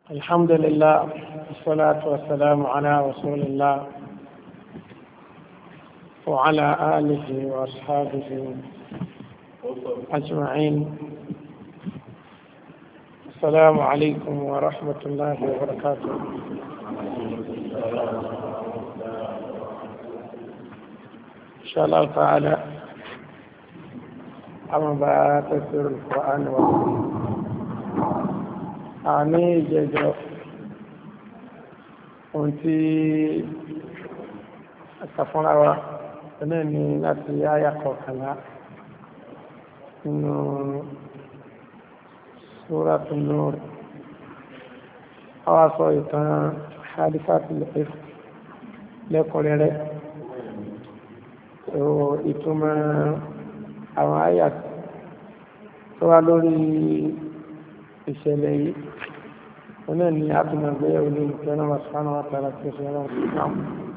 الحمد لله والصلاة والسلام على رسول الله وعلى آله وأصحابه أجمعين. السلام عليكم ورحمة الله وبركاته. إن شاء الله تعالى أما تفسير القرآن والسنة àní ìjẹjọ ohun tí àkàfúnra wa ẹ̀nà ní láti àyà kọkànlá nínú Suratul Nur. Àwa sọ ìtàn hadisatul ifk lẹ́kùnrẹ́rẹ́ ìtumọ̀ àwọn àyà tó wá lórí ìṣẹ̀lẹ̀ yìí wọn náà ni àtúnmọ̀ ìgbéyàwó ní ìfẹ́ náà wà sánà wà tààrà tí ó ṣe rán sí náà.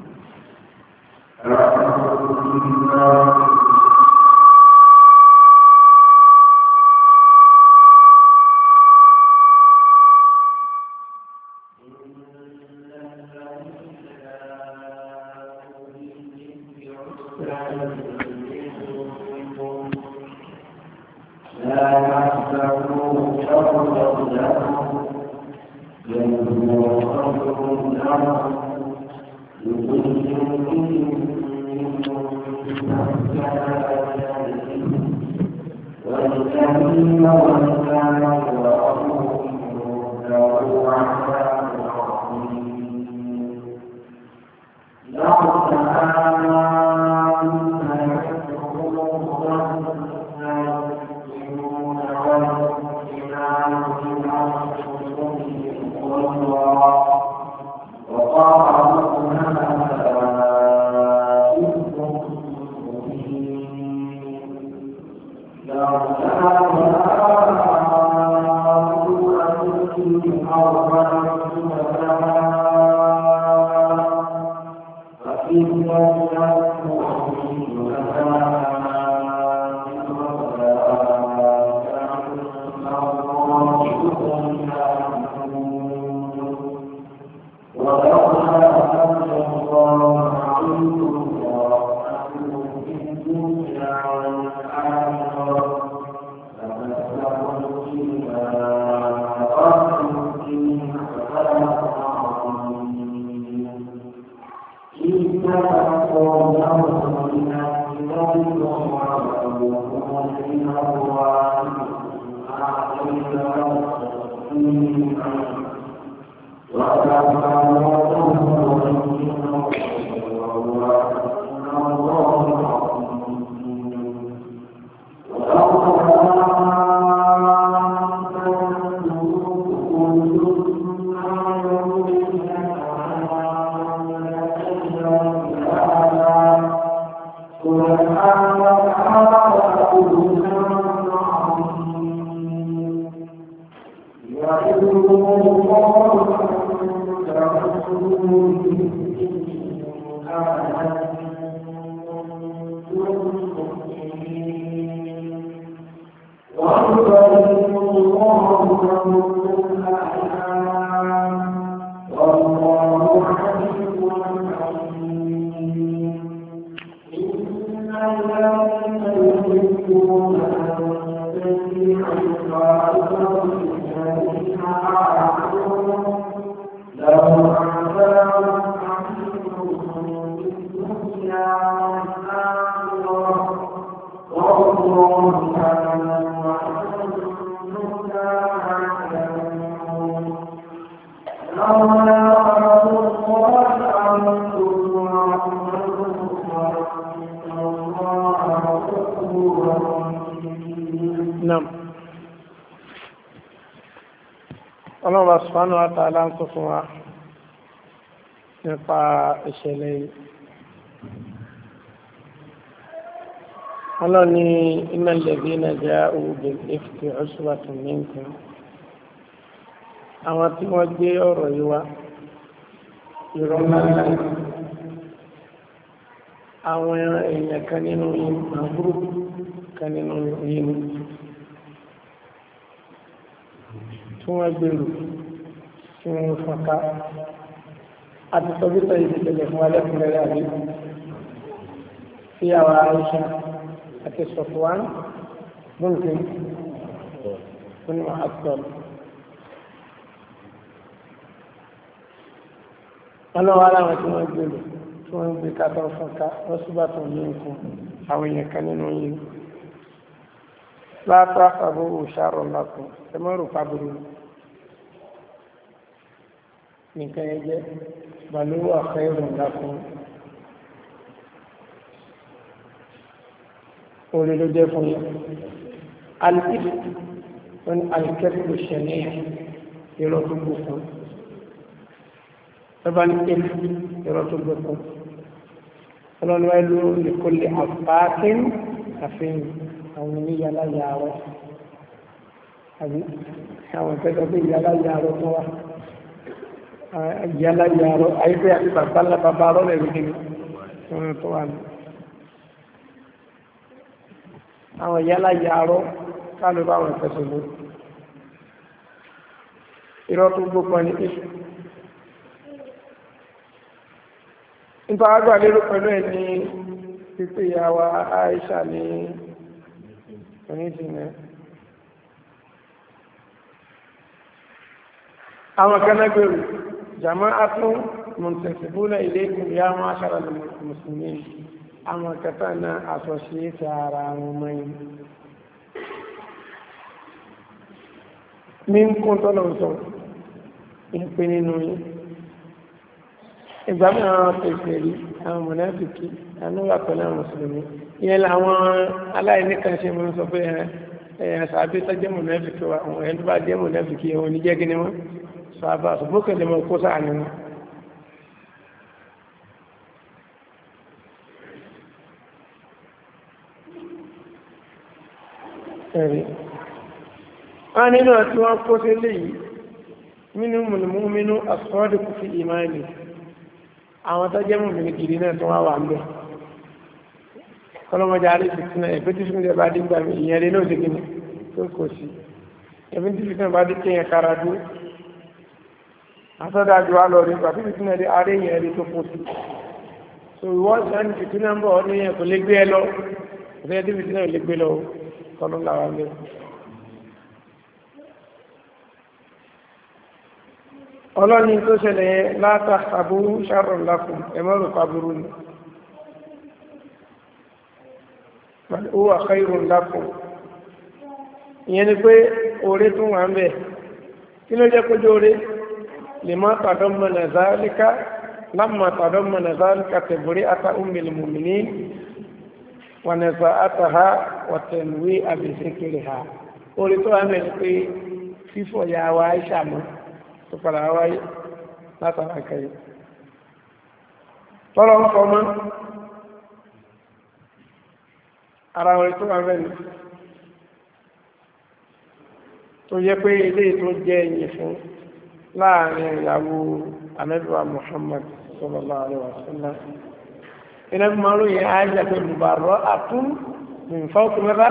Ọlọ́run subhanahu wa ta'ala ń sọ fún wa nípa ìṣẹ̀lẹ̀ yìí. Ọlọ́run ní innal ladhina ja'u bil ifki usbatun minkum. Àwọn tí wọ́n gbé ọ̀rọ̀ yìí wá irọ́ ńlá àwọn èèyàn kan nínú yín àbúrò kan nínú yín tí wọ́n gbèrò tí wọ́n fọ́nká àti sọ́bítọ̀ ìdíjẹ̀lẹ̀ fún alẹ́kùnrin àbí sí àwọn Aisha àti Safwan bóńkì fún àtọ́lù. ọlọ́wọ́ aláwọ̀ tí wọ́n gbé lò tí wọ́n gbé kátọ́ fọ́nká wọ́n sì bá tún ní nǹkan àwọn èèyàn kan nínú yìí látọ́ àfàbò òṣàrọ̀ lápò ẹmọ́rù pàbùrù nìkan yẹn jẹ́ balówó àfẹ́rùn lápò orí ló jẹ́ fún yẹn alìkìtì wọn alìkẹ́kọ̀ọ́ ṣẹlẹ̀ ìrọ̀ tó gbò fún ẹbá ní kéèkì ìrọ̀ tó gbò fún ọlọ́lọ́wọ́ ìlú lèkọlè àfáàkín àfihàn àwọn oníyàlá yàrá àbí àwọn ìfẹ́sọ̀ pé ìyàlá yàrá tó wà ìyàlá yàrá àyíkẹ́ àti bàbá rọ́lẹ̀ ìrìnkiri tó wà ní àwọn ìyàlá yàrá kálùbá àwọn ìfẹ́sọ̀ ló irọ́ tó gbópa ní ìṣù nípa àgbà lérò pẹ̀lú ẹ̀ ní pípé ìyàwó Aisha ní onídìínà àwọn kanágbèrú jama'atun muntasibuna ilaykum ya ma'ashara al-muslimin àwọn kẹta náà associate ara wọn mọ́yìn ní kún tọ́lọ̀sọ̀ ìpé nínú yìí ìgbàmí àwọn pèsèrè àwọn mọ̀nàfìkì ànúwà pẹ̀lú àwọn mùsùlùmí ìyẹn làwọn aláìníkan ṣe mọ́ sọ pé sàbí tó jẹ́ mọ̀nàfìkì wa àwọn ẹni tó bá jẹ́ mọ̀nàfìkì wọn ní jẹ́ gíní wọn sàbà ṣùgbọ́n lè mọ̀ kó sáà ní wọn. ẹ̀rí wọ́n nínú àti wọ́n kó sí lè yìí mínú mùnmú asọ́dùkú fi ìmáìlì àwọn tó jẹ́ mùmìnì gidi náà tó wá wà ń bẹ̀ kọlọ́mọdé àrí fìtínà ẹ̀fẹ́ tí fìtínà bá dé gbàmí ìyẹn rí náà dé gíní tó kò sí ẹ̀fẹ́ tí fìtínà bá dé kéèyàn kára dú àtọ́dájú wá lọ rí pàtí fìtínà rí àrí ìyẹn rí tó kò sí so ìwọ́n sàn fìtínà ń bọ̀ ọ́ ní ẹ̀ kò lè gbé ẹ lọ ẹ̀fẹ́ tí fìtínà lè gbé lọ kọlọ́ làwà lé ọlọ́ni tó ṣẹlẹ̀ látà àbúrú ṣàrọ̀ lákùn ẹmọ́rù pàbúrú ni ó wà khairun lákùn ìyẹn ni pé oore tún wà ń bẹ̀ kí ló jẹ́ kójú oore lè má tàdọ́mọ̀nà zálíká lámà tàdọ́mọ̀nà zálíká tẹ̀bùrí ata ummil mu'minin wà nẹ̀sà àtàhà wà tẹ̀lúwé àbẹ̀sẹ̀kẹrẹ ha oore tó wà ń bẹ̀ ni pé fífọ̀ ya wa Aisha mọ́ tó padà wáyé látara kẹyìn tọ́lọ ń fọ́ mọ́ ara wọn tó wà mẹ́rin tó yẹ pé ilé tó jẹ́ ẹ̀yìn fún láàrin ìyàwó anẹ́bíwá Muhammad sallallahu alaihi wasallam iná bí máa lóye Aisha pé mubarọ́ àtún mìfọ́kù mẹ́ta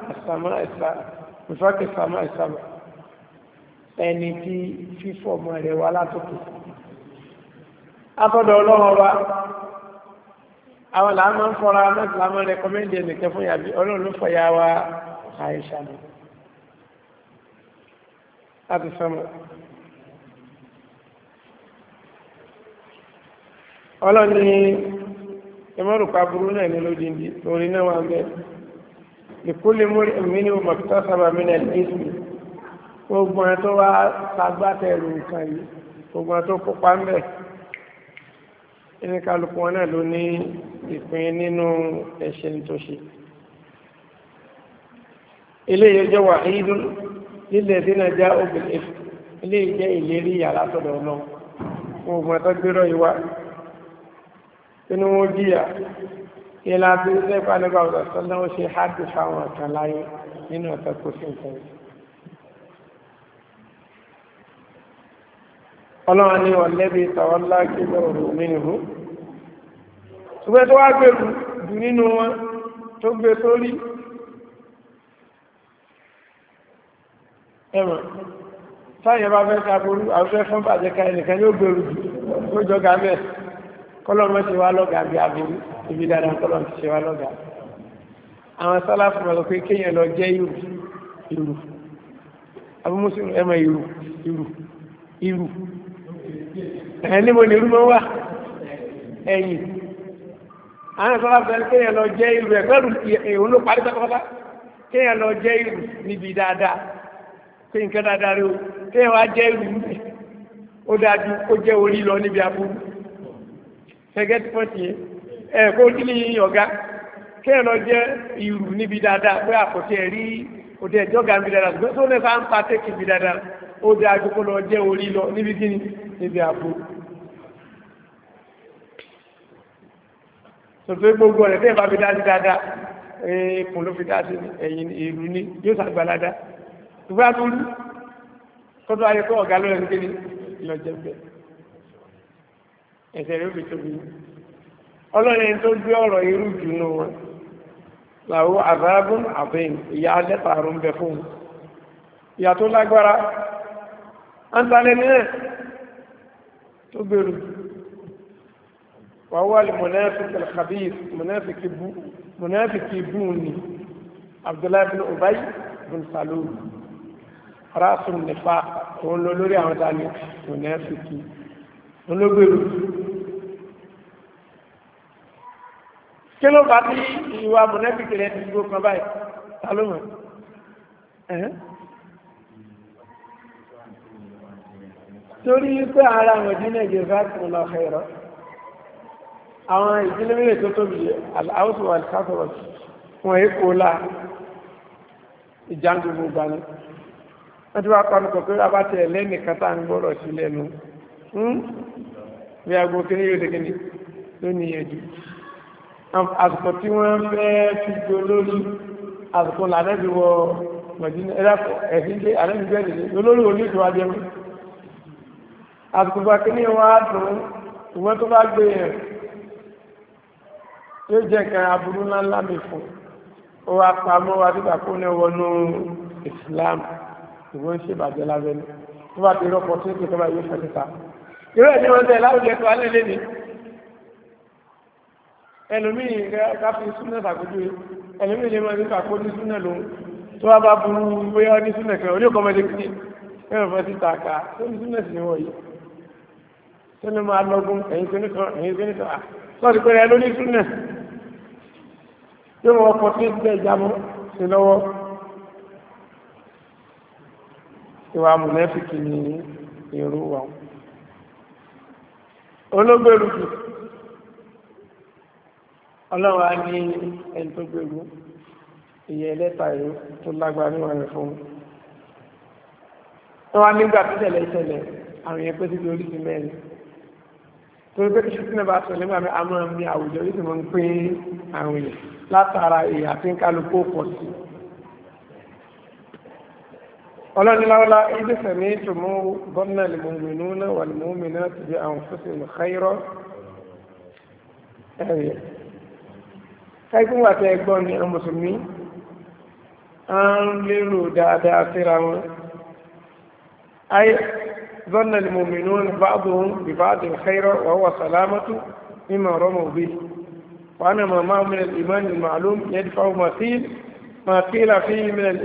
ìsàmà ìsàmà ẹni tí fífọ́ ọmọ rẹ̀ wá látòkè atọ́dọ̀ ọlọ́run wa àwọn làámọ́ ń fọ́ra mẹ́ta lámọ́ rẹ̀kọ́mẹ́ndì ẹnìkẹ́ fún yàbí ọlọ́run ló fọ̀yà wa Àìṣà ní láti sọmọ ọlọ́run ní ẹmọ́rùpa burú náà ní lódìndí lórí náà wà bẹ́ẹ̀ ìkúlé mórí ẹ̀mí ní ọmọkútà sábà mínà ìsìn gbogbo ẹ̀ tó wá sagbátẹrù nǹkan yìí gbogbo ẹ̀ tó kópa ń bẹ̀ ní kálukú wọn náà ló ní ìpín nínú ẹ̀ṣẹ̀ tó ṣe ilé yìí jẹ́ wà ìdún lílẹ̀ dínà já obìnrin ilé yìí jẹ́ ìlérí yàrá tọ̀dọ̀ náà gbogbo ẹ̀ tó gbérọ̀ yìí wá inú wọn jíyà ilá tí ó sẹ́pà nígbà ọ̀dọ̀ sọ́dọ̀ ó ṣe hádùn fáwọn ọ̀kan láyé nínú ọ̀tọ̀ kò sí nǹkan yìí ọlọ́run ni ọ̀lẹ́bí tàwọ́lá kílọ̀ ọ̀rọ̀ mínú ṣùgbẹ́ tó wá gbèrú jù nínú wọn tó gbé sórí ẹ̀mọ̀ táyẹ̀ bá fẹ́ sàbúrú àwọn fún bàjẹ́ ká ẹnìkan yóò gbèrú jù ó jọ gàmẹ́ kọ́lọ́mọ́ ti wá lọ́gà bí aburú ibi dáadáa kọ́lọ́mọ́ ti ṣe wá lọ́gà àwọn sálàfù mọ̀ pé kéèyàn lọ jẹ́ ìrù abúmúsùn ẹmọ ìrù ẹ̀yìn níbo ni irú mọ́ wà ẹ̀yìn àwọn sálàfù ẹni kéèyàn lọ jẹ́ ìrù ẹ̀gbẹ́rù èèwọ̀n ló parí pátápátá kéèyàn lọ jẹ́ ìrù níbi dáadáa pé nǹkan dáadáa rí o kéèyàn wá jẹ́ ìrù níbi ó dájú kó jẹ́ orí lọ níbi aburú ṣẹgẹ́tì pọ́ǹtì ẹ̀ kó kí ni ọ̀gá kéèyàn lọ jẹ́ ìrù níbi dáadáa pé àkọsí ẹ̀rí òde ẹ̀jọ́ ga níbi dáadáa ṣùgbọ́n tó ní sáà ń pa tẹ́kì níbi dáadáa ó dájú kó lọ jẹ́ orí lọ níbi kíni níbi aburú. sọ̀tún gbogbo rẹ̀ tẹ́ẹ̀ bá fi dá sí dáadáa ẹ̀ẹ́kùn ló fi dá sí ẹ̀yìn ìrù ni yóò sàgbàládá ṣùgbọ́n àtúrú kọ́tọ́ ayé kọ́ ọ̀gá lọ́rẹ̀ nígbé ní ìlọ́jẹ́ bẹ́ẹ̀ ẹ̀sẹ̀ rẹ̀ ó fi tóbi ọlọ́rin tó gbé ọ̀rọ̀ irú jù nù wọn làwọ́ àzáàbùn àbẹ́yìn ìyá alẹ́pàárún bẹ fún ìyà tó lágbára àǹtàlẹ́ ní ẹ̀ tó gbèrú wàwọ́ al-munafiq al-khabith munafiki bú ni Abdullahi bin Ubay bin Salul rasul nifa òun lọ lórí àwọn tani munafiki olóògbèrú kí ló bá tí ìwà munafiki rẹ̀ ti gbó kan báyìí salomon torí pé ara Mẹdínà jazakumullahu khairan àwọn ìdílé méjì tó tóbi aláwọ̀sọ̀ wà káfọ̀rọ̀ wọn èkó lá ìjáǹdùgbò gbani wọ́n ti wá pàánù kọ̀kọ́ abátẹ̀ lẹ́nìkan tá à ń gbọ́rọ̀ sí lẹ́nu bí agbó kí ní yóò dégé ní lónìí ẹ̀jú àsìkò tí wọ́n fẹ́ fi jọ lórí àsìkò lànàbí wọ Mẹdínà ẹ̀dàpọ̀ ẹ̀sìn lé ànàbí bẹ́ẹ̀ lórí òní ìtura jẹun àsìkò bá kí ní wọ́n á dùn ìwọ́n tó bá gbé yẹn yóò jẹ́ kan aburú ńláńlá mi fún ó wá pamọ́ wá nígbà kó ní wọnú Islam ìwọ́n ṣe bàjẹ́ lábẹ́ni tó bá ti rọ́pọ̀ tó ṣe kọ́ba yóò fẹ́ síta irú ẹ̀ ní wọ́n tẹ̀ láwùjẹ tó alẹ́ lé ní ẹlòmíì káfí súnà sàkójú ẹlòmíì lè máa nípa kó ní súnà lòun tó wá bá burú bóyá ní súnà kan orí ọkọ̀mọdé kí ẹ̀rọ fẹ́ síta ká tó ní súnà sí ni wọ̀ yìí tó ní máa lọ́gún ẹ̀yìn tó ní kan lọ́ọ̀dì pé ẹ ló ní súnà yóò wọ́n fọ́ sí ìgbẹ́ ìjábọ̀ sí lọ́wọ́ ìwà mùnẹ́fìkì ní èrò wà olóògbèrú jù ọlọ́wà ní ẹni tó gbèrú ìyẹ ẹlẹ́ta ìlú tó lágbà níwọ̀n rẹ̀ fún wọ́n wá nígbà tó tẹ̀lẹ̀ ìṣẹ̀lẹ̀ àwọn èèyàn pé sí oríṣi mẹ́rin torí pé kí ṣùgbọ́n bá sọ nígbà àmọ́ mi àwùjọ oríṣi mọ́ ń pín àwọn èèyàn látara èèyàn tí ń kálukú pọ̀ sí ọlọ́niláwọ́lá ibi sẹ̀mí tó mú gọ́nà lèmọ̀mìnú náà wà lèmọ̀mìnà ti di àwọn fúsìn lùkáírọ́ ẹ̀rẹ̀ káìkún wà tẹ́ ẹgbọ́n ní mùsùlùmí a ń lérò dáadáa síra wọn ayé gọ́nà lèmọ̀mìnú ba'duhum bí ba'd lùkáírọ́ wà wà sàlámàtú mímọ̀ rọ́mọ̀ bí وأنا ما معه من الإيمان المعلوم يدفع ما قيل فيه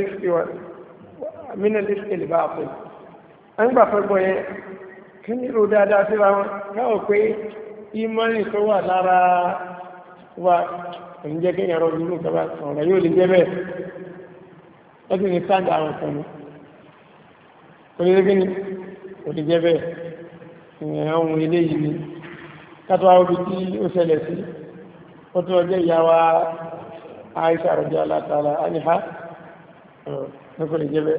من الإفك الباطل أنا بفرق كان يرو دادا سيرا كاو كوي إيمان سوى لارا و ǹjẹ́ kí ẹ̀rọ ìlú kọba ọ̀rọ̀ yóò lè jẹ́ bẹ́ẹ̀ ẹ̀sìn ní sáàdà àwọn ọ̀sán orílẹ̀ gíní kò lè jẹ́ bẹ́ẹ̀ ìyẹn ohun ilé yìí ni kátó àwọn ibi tí ó ṣẹlẹ̀ sí ó tó ọjọ́ ìyàwó Aisha radiyallahu ta'ala anha nípa lè jẹ́bẹ̀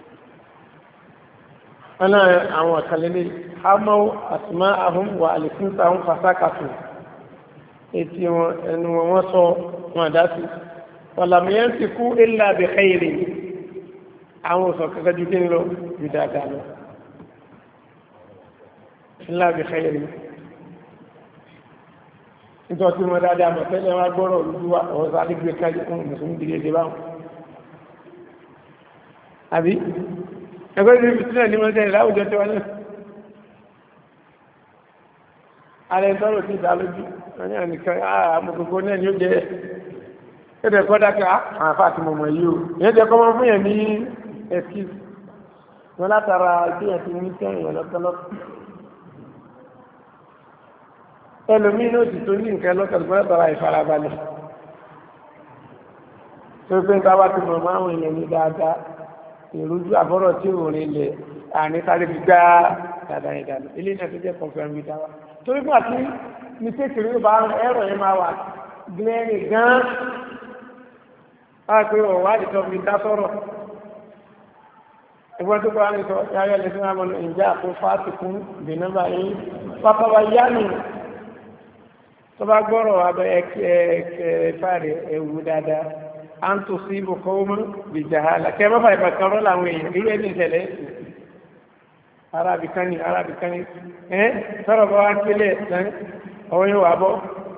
ọ̀nà àwọn ọ̀kàlẹ́lẹ́ hamau asma ahun wa alikunta ahun fasakatu etí wọn ẹnu wọn sọ wọn àdásí wàlàmìyàn ti kú illa bi khairi àwọn òsàn kankan ju kí ń lọ ju dáadáa lọ illa bi khairi nítorí tí wọ́n dáadáa mọ̀ tẹ́lẹ̀ wá gbọ́rọ̀ olúwa ọ̀sán àdígbé kájí fún mùsùlùmí dìde dé báwọn àbí ẹgbẹ́ ní ìfìsílẹ̀ ní wọ́n tẹ́lẹ̀ láwùjọ tí wọ́n náà alẹ́ tọ́rọ tí ìdá lójú wọ́n ní àníkan àmọ̀gbogbo náà ni ó jẹ́ ẹ̀dẹ̀ kọ́ dákẹ́ àfà àti mọ̀mọ̀ yìí o ìyẹn jẹ́ kọ́mọ fún yẹn ní ẹ̀kí wọn látara ìgbéyàn ti ní kẹ́yìn ọ̀lọ́pọ̀lọpọ̀ ẹlòmíín náà ti tó ní nǹkan lọ́kàn látara ìfarabalẹ̀ tó pé ń bá wá ti mọ̀ máa ń rìn ní dáadáa ìrújú àbọ̀rọ̀ tí ò rìn lẹ̀ àní sáré fi gbá dáadáa yẹn dáadáa ilé náà tó jẹ́ kọ̀ọ̀fẹ́ mi dáwà torí gbà tí mi kékeré ló bá ẹ̀rọ yẹn máa wà gbẹ́rẹ̀ gan-an á pé ọ̀wá ìtọ́ mi dá sọ̀rọ̀ ẹgbẹ́ tó bá ń sọ yáyọ lẹ́sìn àmọ́ ìjà àpò fáàtì fún bìnnàbà yín pápáwa yánu tó bá gbọ́rọ̀ abẹ́ ẹ̀fà rẹ̀ ẹ̀wù dáadáa à ń tó sí ibùkọ́ ọmọ bìjàhálà kẹ́ mọ́fà ìbàkan rọ́ làwọn èèyàn irú ẹni ìṣẹ̀lẹ̀ arábìkan ni sọ̀rọ̀ bá wá kílẹ̀ ọwọ́ yóò wà bọ́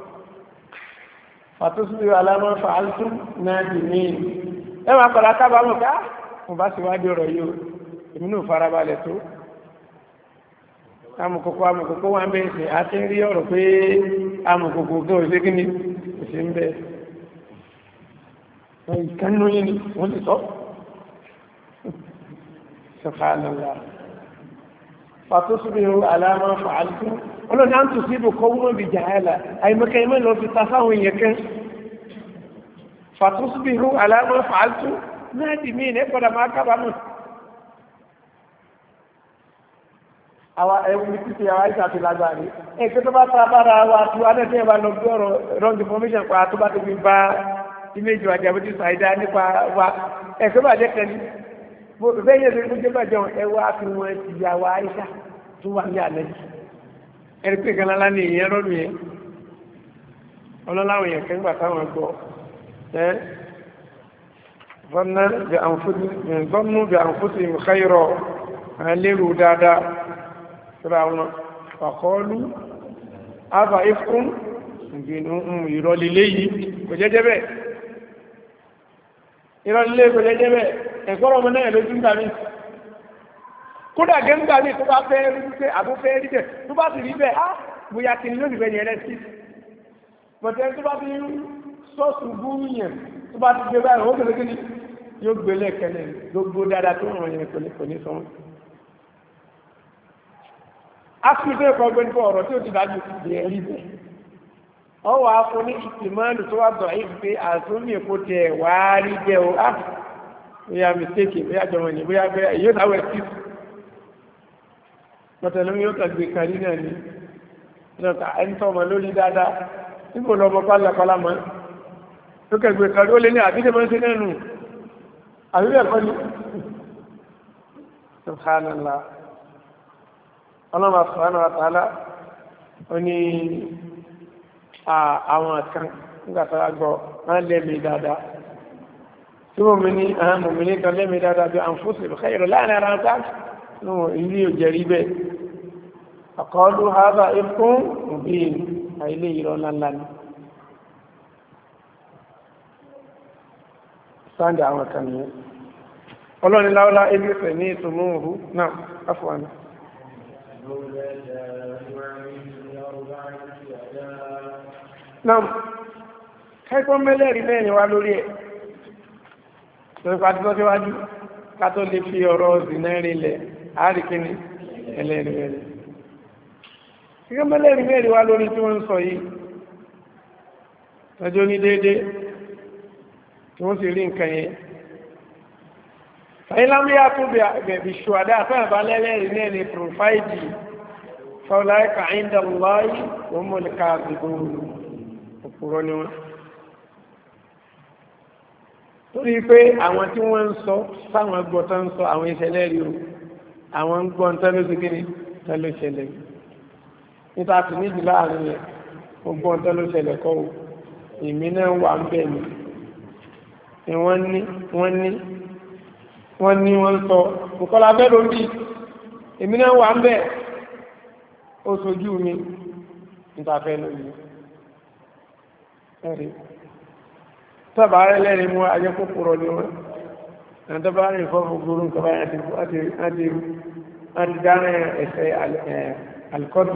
fàtúsùlù alámọ́ fàáltù náà dì ní ẹ máa kọ̀lá kábàámọ̀ ká mo bá sì wádìí ọ̀rọ̀ yìí o èmi náà farabalẹ̀ tó amùkòkò wà ń bẹ́ẹ̀ sí àti rí ọ̀rọ̀ pé amùkòkò tó ò sí kí ni kò sí ń bẹ́ẹ̀ ìkànnì yìí ni wọ́n ti sọ subhanallah fàtúsùlù alámọ́ fàáltù ọlọ́ni à ń tù sí ibùkọ́ wọ́n bí jàhálà àìmọ́kẹ́ ìmọ̀ lọ fi ta sáwọn èèyàn kan fàtúsùlù alámọ́ fàáltù náà dì mí ní ẹ̀kọ́dà máa kábàámọ̀. àwa ẹ̀wù títí àwa ìṣà ti lágbàá ní ẹ̀kẹ́ tó bá ta bára wa tó adẹ́tẹ́ bá lọ gbé ọ̀rọ̀ wrong information pa tó bá ti fi bá image wa jẹ́ bójú sàìdá nípa wa ẹ̀kẹ́ bá jẹ́ kẹ́ni bẹ́ẹ̀ yẹn ló jẹ́ bàjẹ́ ẹwà fi wọn ti yà wá ìṣà tó wà ní àlẹ́ ẹ̀rí pé kan lálá ní ìyẹn rọ́ọ̀lù yẹn ọlọ́láwọ̀ yẹn kẹ́ńgbà táwọn gbọ́ ظنوا بأنفسهم خيرا لروا دادا فرعون فقالوا أضعفكم ìrọ̀lélé yìí kò jẹ́jẹ́ bẹ́ẹ̀ ìrọ̀lélé kò jẹ́jẹ́ bẹ́ẹ̀ ẹ̀kọ́rọ̀ ọmọ náà lójú ń gbàmí kódà gẹ́gbà ní tó bá fẹ́ rí bẹ́ àbó fẹ́ rí bẹ́ tó bá sì rí bẹ́ á bóyá kí ni ló bìbẹ́ ní ẹlẹ́sì bọ̀tẹ́ tó bá fi sọ́ọ̀sù búrúyàn tó bá ti gbé báyìí ó gbé lókè ní yóò gbé lẹ́ẹ̀kẹ́lẹ̀ gbogbo dáadáa tó ràn yẹn kò ní sọ wọn. a fi bẹ́ẹ̀ kọ́ gbé nípa ọ̀rọ̀ tí ó ti dájú bẹ́ẹ̀ rí bẹ́ẹ̀ ọwọ́ afọ ní ìtìmọ́lù tó wà dọ̀ yìí pé àtúnmí èkó tiẹ̀ wá rí bẹ́ẹ̀ o á bóyá mistake bóyá jọmọ ní bóyá bẹ́ẹ̀ yóò dáwọ́ ẹ̀ sí mọ̀tẹ̀lẹ́mí yóò kàgbé kárí náà ní ìjọba ẹni tó ọmọ lórí dáadáa nígbò lọ ọmọ pálapàla mọ́ tó kàgbé kárí ó lé ní àbídẹ́ mọ́ sí nẹ́nu àbíbẹ̀ kọ́ ní subhanallah ọlọ́mà subhanahu wa ta'ala ó ní àwọn kan nígbàtà gbọ́ wọ́n lẹ́mí dáadáa tí mo mi ní àwọn mòmìnì kan lẹ́mí dáadáa bí àǹfóṣì khayr láàrin ara ta ní ilé òjẹ̀rí bẹ́ẹ̀ àkọọ́lù haza ikún òbí àìlé ìrọ̀ ńláńlá ni sáńdà àwọn kan nìyẹn ọlọ́ni láwọ́lá ebi fẹ̀ ní ìtumọ̀ òhù náà afọ́nà náà kẹ́kọ́ mẹ́lẹ́rìí mẹ́rin wá lórí ẹ̀ lórí pàtàkì síwájú kátó lè fi ọ̀rọ̀ zinẹ́rin lẹ̀ àríkíní ẹlẹ́rìí mẹ́rin kẹ́kọ́ mẹ́lẹ́rìí mẹ́rin wá lórí tí wọ́n ń sọ yìí tọ́jú ní déédé tí wọ́n sì rí nǹkan yẹn fàílámíyà tó bẹ̀bí ṣùwádà fẹ́ bá lẹ́lẹ́rìí náà ní pòfáìdì fọ́láìkà ìndàláì wọ́n mọ̀lẹ́ká àgbègbè òpùrọ̀ ni wọ́n torí pé àwọn tí wọ́n ń sọ sáwọn gbọ́tọ́ ń sọ àwọn ìṣẹ̀lẹ̀ rí o àwọn gbọ́n tẹ́lẹ̀ sí kíni tẹ́lẹ̀ ṣẹlẹ̀ níta sì níjì láàrin yẹn ó gbọ́n tẹ́lẹ̀ ṣẹlẹ̀ kọ́ o èmi náà wà ń bẹ̀ ni wọ́n sọ nǹkan bẹ́ẹ̀ ló ń bí èmi náà wà ń bẹ̀ ó sojú mi níta fẹ́ lórí ẹ̀rí tọ́bà rẹ̀ lẹ́rin mú ayé kòkòrò ní wọn ẹni tó bá rìn fọ́ọ̀mù gbúrú nǹkan báyìí àti dáná ẹ̀sẹ̀ alikọ́dù.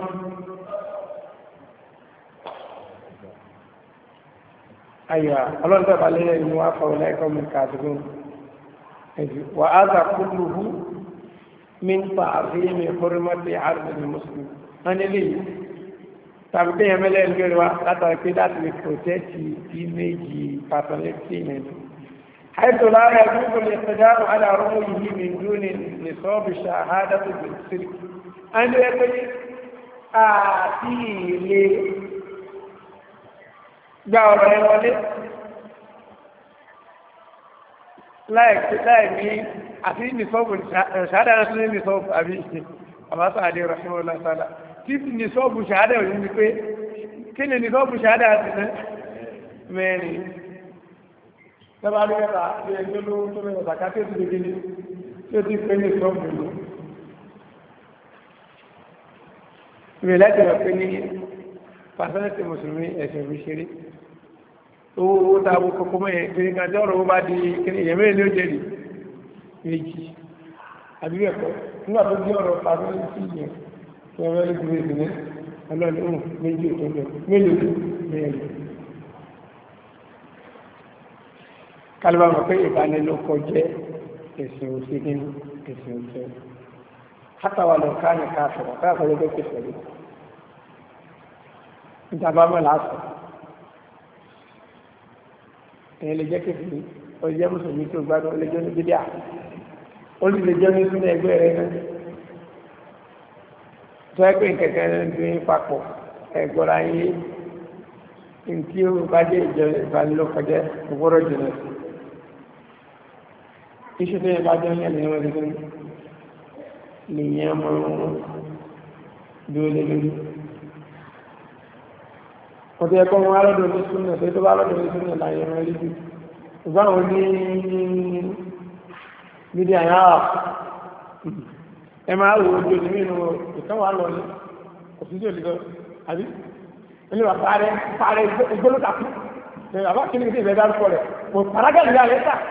ayọ̀ ọlọ́run tó bá lẹ́yìn inú wa fọwọ́ láìkọ́ mi kàdúgbò wà á zà kúlùú min fa àfihàn ìfọ́rọ́mọ́tì àrùn mùsùlùmí. wọ́n nílé yìí tàbí kéèyàn mẹ́lẹ́ ẹgbẹ́ wa látàrí pé láti lè protẹ́tì ìméjì pàtàkì yẹn. حيث لا يجوز الاقتدار على رؤيه من دون نصاب شهادة بالسرق. أنا يقول لي gba ọ̀rọ̀ ẹ wọlé láì ní àti nìsọ́ọ̀bù ṣàádà náà tún ní nìsọ́ọ̀bù àbí àbáṣà àdé rọ̀ṣùn ọlọ́sàlá tí nìsọ́ọ̀bù ṣàádà ò ní pé kí ni nìsọ́ọ̀bù ṣàádà ti ná mẹ́rin lọ́ba lóyẹ́ta bí ẹgbẹ́ ló tó lọ́wọ́ sàká tí ó ti gbé tí ó ti pé nìsọ́ọ̀bù lò ìrìnlẹ́ ti rọ̀ pé ní pàṣẹ́ntì mùsùlùmí ẹ̀sìn òṣèré owó tàbí kòkó mẹ́yẹn kiri kan tí ọ̀rọ̀ bá di kiri èyàn mẹ́rin ló jẹ́rì méjì àbíbẹ̀ ẹ̀kọ́ nígbà tó bí ọ̀rọ̀ pàṣẹ́ntì yẹn tí wọ́n mẹ́rin ti rèé sílẹ̀ ọlọ́run méjì tó lọ mélòó mẹ́rin kálíbà mọ̀ pé ìbánilókọ jẹ́ ẹ̀sìn òṣèré ẹ̀sìn òṣèré hátàwà lọ ká ní káàkiri káàkiri tó pèsè rí ìjàmbá mọ́ láàṣọ èyí lè jẹ́ kéfì ó lè jẹ́ mùsùlùmí tó gbádùn ó lè jẹ́ ní bídíà ó lè jẹ́ ní sínú ẹgbẹ́ rẹ̀ náà tó ẹgbẹ́ ìkẹ̀kẹ́ rẹ̀ ń dín papọ̀ ẹgbọ́ra yé tí ó bá jẹ́ ìjọ ìbánilókọjẹ́ ògbóró jùlọ iṣu tó yẹ bá jẹ́ ní ẹ̀lẹ́wọ̀n lẹ́gbẹ́ lè yẹn mọ́ dúró lé lórí ọdún ẹ̀kọ́ wọn alọ́dún ní súnmọ̀ tó bá alọ́dún ní súnmọ̀ láyé wọn rí bí ìgbọ́n wọn ní mídíà yáà ẹ máa wò ojú ní nínú ìkẹwàá lọ ní òṣìṣẹ́ òdìgọ́ àbí ilé wà pààrẹ ìgbólótàkù àbá kí ní ìdí ìbẹ̀ dárúkọ rẹ̀ mo pàrágà ìlú alẹ́ tà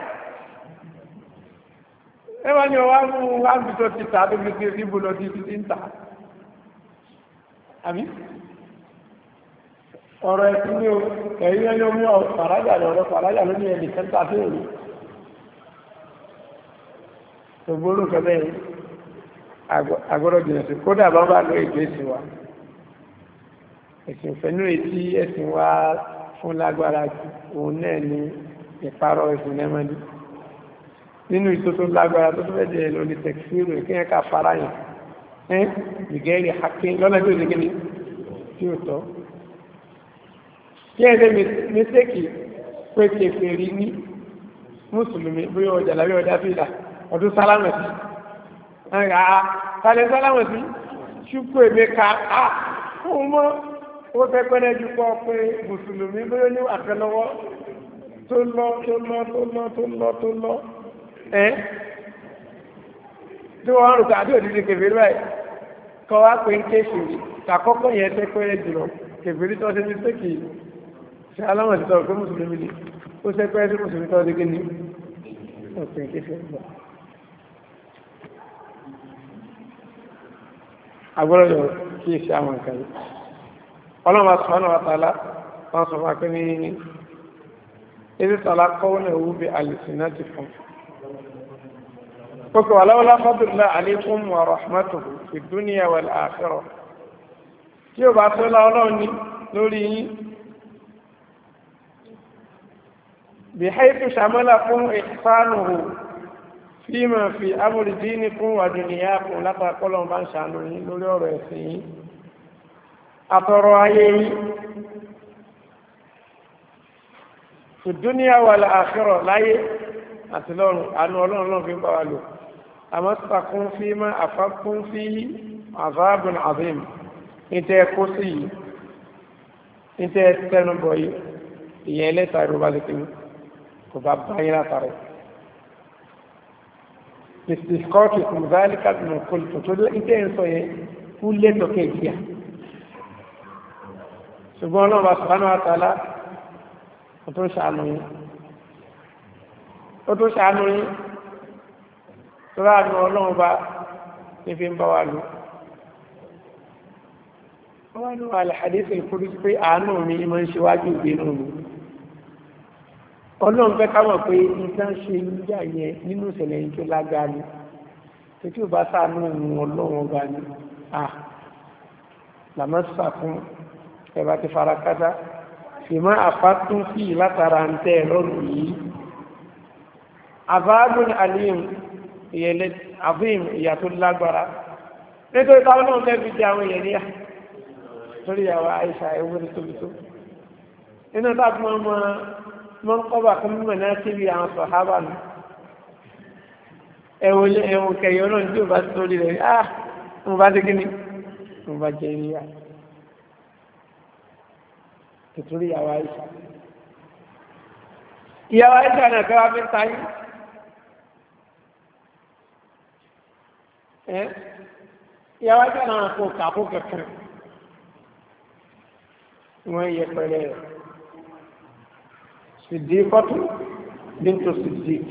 ẹ wá ní ọwá mú wá bí tó ti tà tó fi ti rí bó lọ sí ti ń tà àbí ọ̀rọ̀ ẹ̀sìn ní o ẹ̀yí ẹni omi fàrájà lọ́rọ̀ fàrájà ló ní ẹni kẹta sí òní ògbóró kẹfẹ́ agbọ́dọ̀ jìnà sí kódà bá bá lọ èdè sí wa ẹ̀sìn fẹ́nú etí ẹ̀sìn wa fún lágbára òun náà ní ìparọ́ ẹ̀sìn lẹ́mọ́dí nínú ìtótó lágbára tó tó fẹ́jẹ̀ lórí tẹ̀kífìrò ìkíyàn ká fara yàn ẹ́ ìgẹ́rì hakin lọ́nà tó lè gíní tí ó tọ́ kí ẹ̀rẹ́ mẹ́sẹ́kì pé kèfèrí ní mùsùlùmí bí ọjà lábẹ́ ọjà fìlà ọdún sálámẹ̀sí ẹ̀rà tàlẹ̀ sálámẹ̀sí ṣúkú èmé ká fún mọ́ ó fẹ́ pẹ́lẹ́ jù pọ̀ pé mùsùlùmí bí ó ní àfẹ́lọ́wọ́ tó lọ ẹ́ tí wọ́n rùkà àbí òdìdí kèfèrí báyìí kọ́ wá pé ń kéfèrí kàkọ́kọ́ yẹn tẹ́ pẹ́lẹ́ jùlọ kèfèrí tó ṣe mẹ́sẹ́kì ṣe aláwọ̀ ti tọrọ pé mùsùlùmí ni ó ṣe pẹ́ sí mùsùlùmí tọ́ sí gíní ọ̀pẹ̀ kéfẹ́ gbọ́ agbọ́rọ̀ kí è ṣe àwọn nǹkan yìí ọlọ́mà sọ́nà wàtàlá wọ́n sọ fún ní ilé tọ́lá kọ́wọ́n náà wú bí alìsìnà ti fún kókò wàláwọ́lá fadùlá alaykum wa rahmatuhu fi dunya wal akhirah tí ó bá tó lá ọlọ́run ní lórí yín بحيث شملكم إحسانه فيما في أمر دينكم ودنياكم لا تقولون بان شانوني لولي أوريسي أتروا في الدنيا والآخرة لا أتلون أنو لون في بالو أمسكم فيما أفقكم فيه عذاب عظيم إنت يكوسي إنت يستنبوي يلي تارو بالكين kò bá báyìí látàrí ìsìnkọ́ọ̀kì kùn záàlìkà nù kòlùtò tó lé ìtẹ́ ìsọ yẹn kú lẹ́tọ̀ kéèkìá ṣùgbọ́n náà bá sọ̀rọ̀ àtàlá ó tó ṣàánú yín tó láàánú ọlọ́run bá ní fi ń bá wa lò wọ́n ní alhadisi kúrú pé àánú mi máa ń ṣíwájú ìbínú mi ọlọ́run fẹ́ káwọn pé nǹkan ṣe níjà yẹn nínú ìṣẹ̀lẹ̀ yìí tó lágbára ni tí ó bá sáànú ọlọ́run ọba ni làmọ́sà fún ẹ̀bá ti fara kátá fi máa àpátún sí látara ń tẹ́ lọ́rùn yìí àbáàdùn àlíyàn ìyẹ̀lẹ̀ àbúyìn ìyà tó lágbára nítorí táwọn náà fẹ́ fi jẹ àwọn èèyàn níyà lórí àwọn àìsà ẹwọ́ ní tóbi tó nínú táàbí mọ́ ń kọ́bà fún mímọ̀ náà sí ibi àwọn sọ̀hábà nù ẹ̀wọ̀n kẹyọ náà tí ó bá tó rí rẹ̀ mo bá ti kí ni mo bá jẹ níyà nítorí ìyàwó àìsà ìyàwó àìsà náà kẹwàá fi ń tayé ìyàwó àìsà náà kò kàkó kẹkẹrẹ wọ́n yẹ pẹ̀lẹ́ rẹ̀ Siddiqatu bintu Siddiq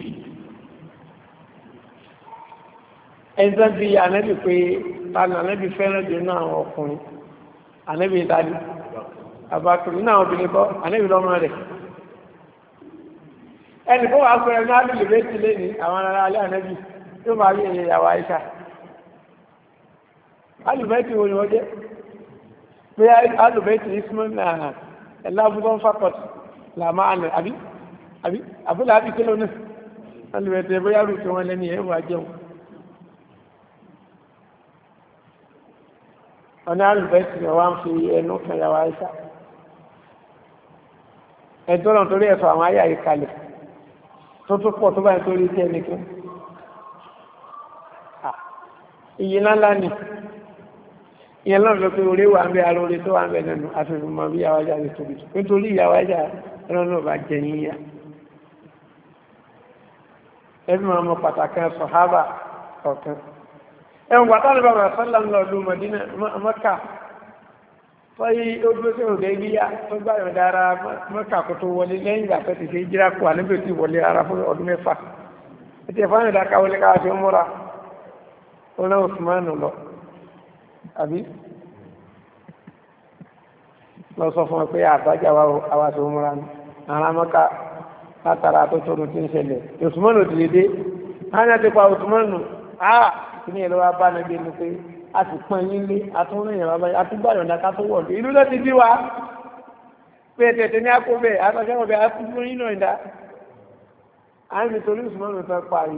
ẹ̀zẹ́ bí ànẹ́bì pé tàbí ànẹ́bì fẹ́ràn jù náà àwọn ọkùnrin ànẹ́bì ìdájú àbákùnrin náà obìnrin bọ́ ànẹ́bì lọ́mọ rẹ̀ ẹni kó wà pẹ̀lú ní àlùlù méjì lé ní àwọn ará alẹ́ ànẹ́bì tó máa rí èyẹ ìyàwó Àìṣà alùmẹ́tì wo ni wọ́n jẹ́ pé alùmẹ́tì ismail náà ẹ̀lábùgbọ́n fàkọ̀t làmá ànà àbí àbúlà àbí kílò náà alùmẹ́tì ẹ̀bọ́ yàrù tí wọ́n lẹ́ni ẹ̀wà jẹun ọ̀nà alùmẹ́tì ni wọ́n fi ẹnu kan ìyàwó Àìṣà ẹ̀tọ́ náà torí ẹ̀fọ́ àwọn ayé àyíkalẹ̀ tó tó pọ̀ tó báyìí torí tẹ́ nìkan iye ńláńlá ni ìyẹn náà lọ pé orí wà ń bẹ ara orí tó wà ń bẹ nínú àfihàn bí ìyàwó ajá lè tóbi tó nítorí ìyàwó ajá ẹran náà bá jẹ yíyá ẹbí máa mọ pàtàkì sọ̀hábà ọ̀kan ẹ̀wọ̀n gbàtà ní bàbá sọ́lá ń lọ lu Mọ̀dínà Mọ́kà fọ́yí ó dúró sí òde bíyá tó gbà yọ̀ dára Mọ́kà kó tó wọlé lẹ́yìn ìgbà tó ti ṣe jíra kú àníbò tí wọlé ara fún ọdún mẹ́fà ètò ìfọ́nà ìdáka wọlé káwá fi ń múra ó náà Usmanu lọ àbí lọ sọ fún ọ pé àbájá àwa tó múra ní ara Mọ́kà látara tó tó ti ń ṣẹlẹ̀ Usmanu ti lè dé hánà ti pa Usmanu kí ní ẹ̀rọ wa bá nàgbé ní pé a ti pọ́n yín lé àtúnrìn ìrìn àbáyé àtúgbàyàn náà ká tó wọ̀ lé ìlú ló ti bí wa pé tẹ̀tẹ̀ ní akó bẹ́ẹ̀ àtọ́jọ́ bẹ́ẹ̀ àtúntún yín náà dá a ń rí torí Usmanu tán parí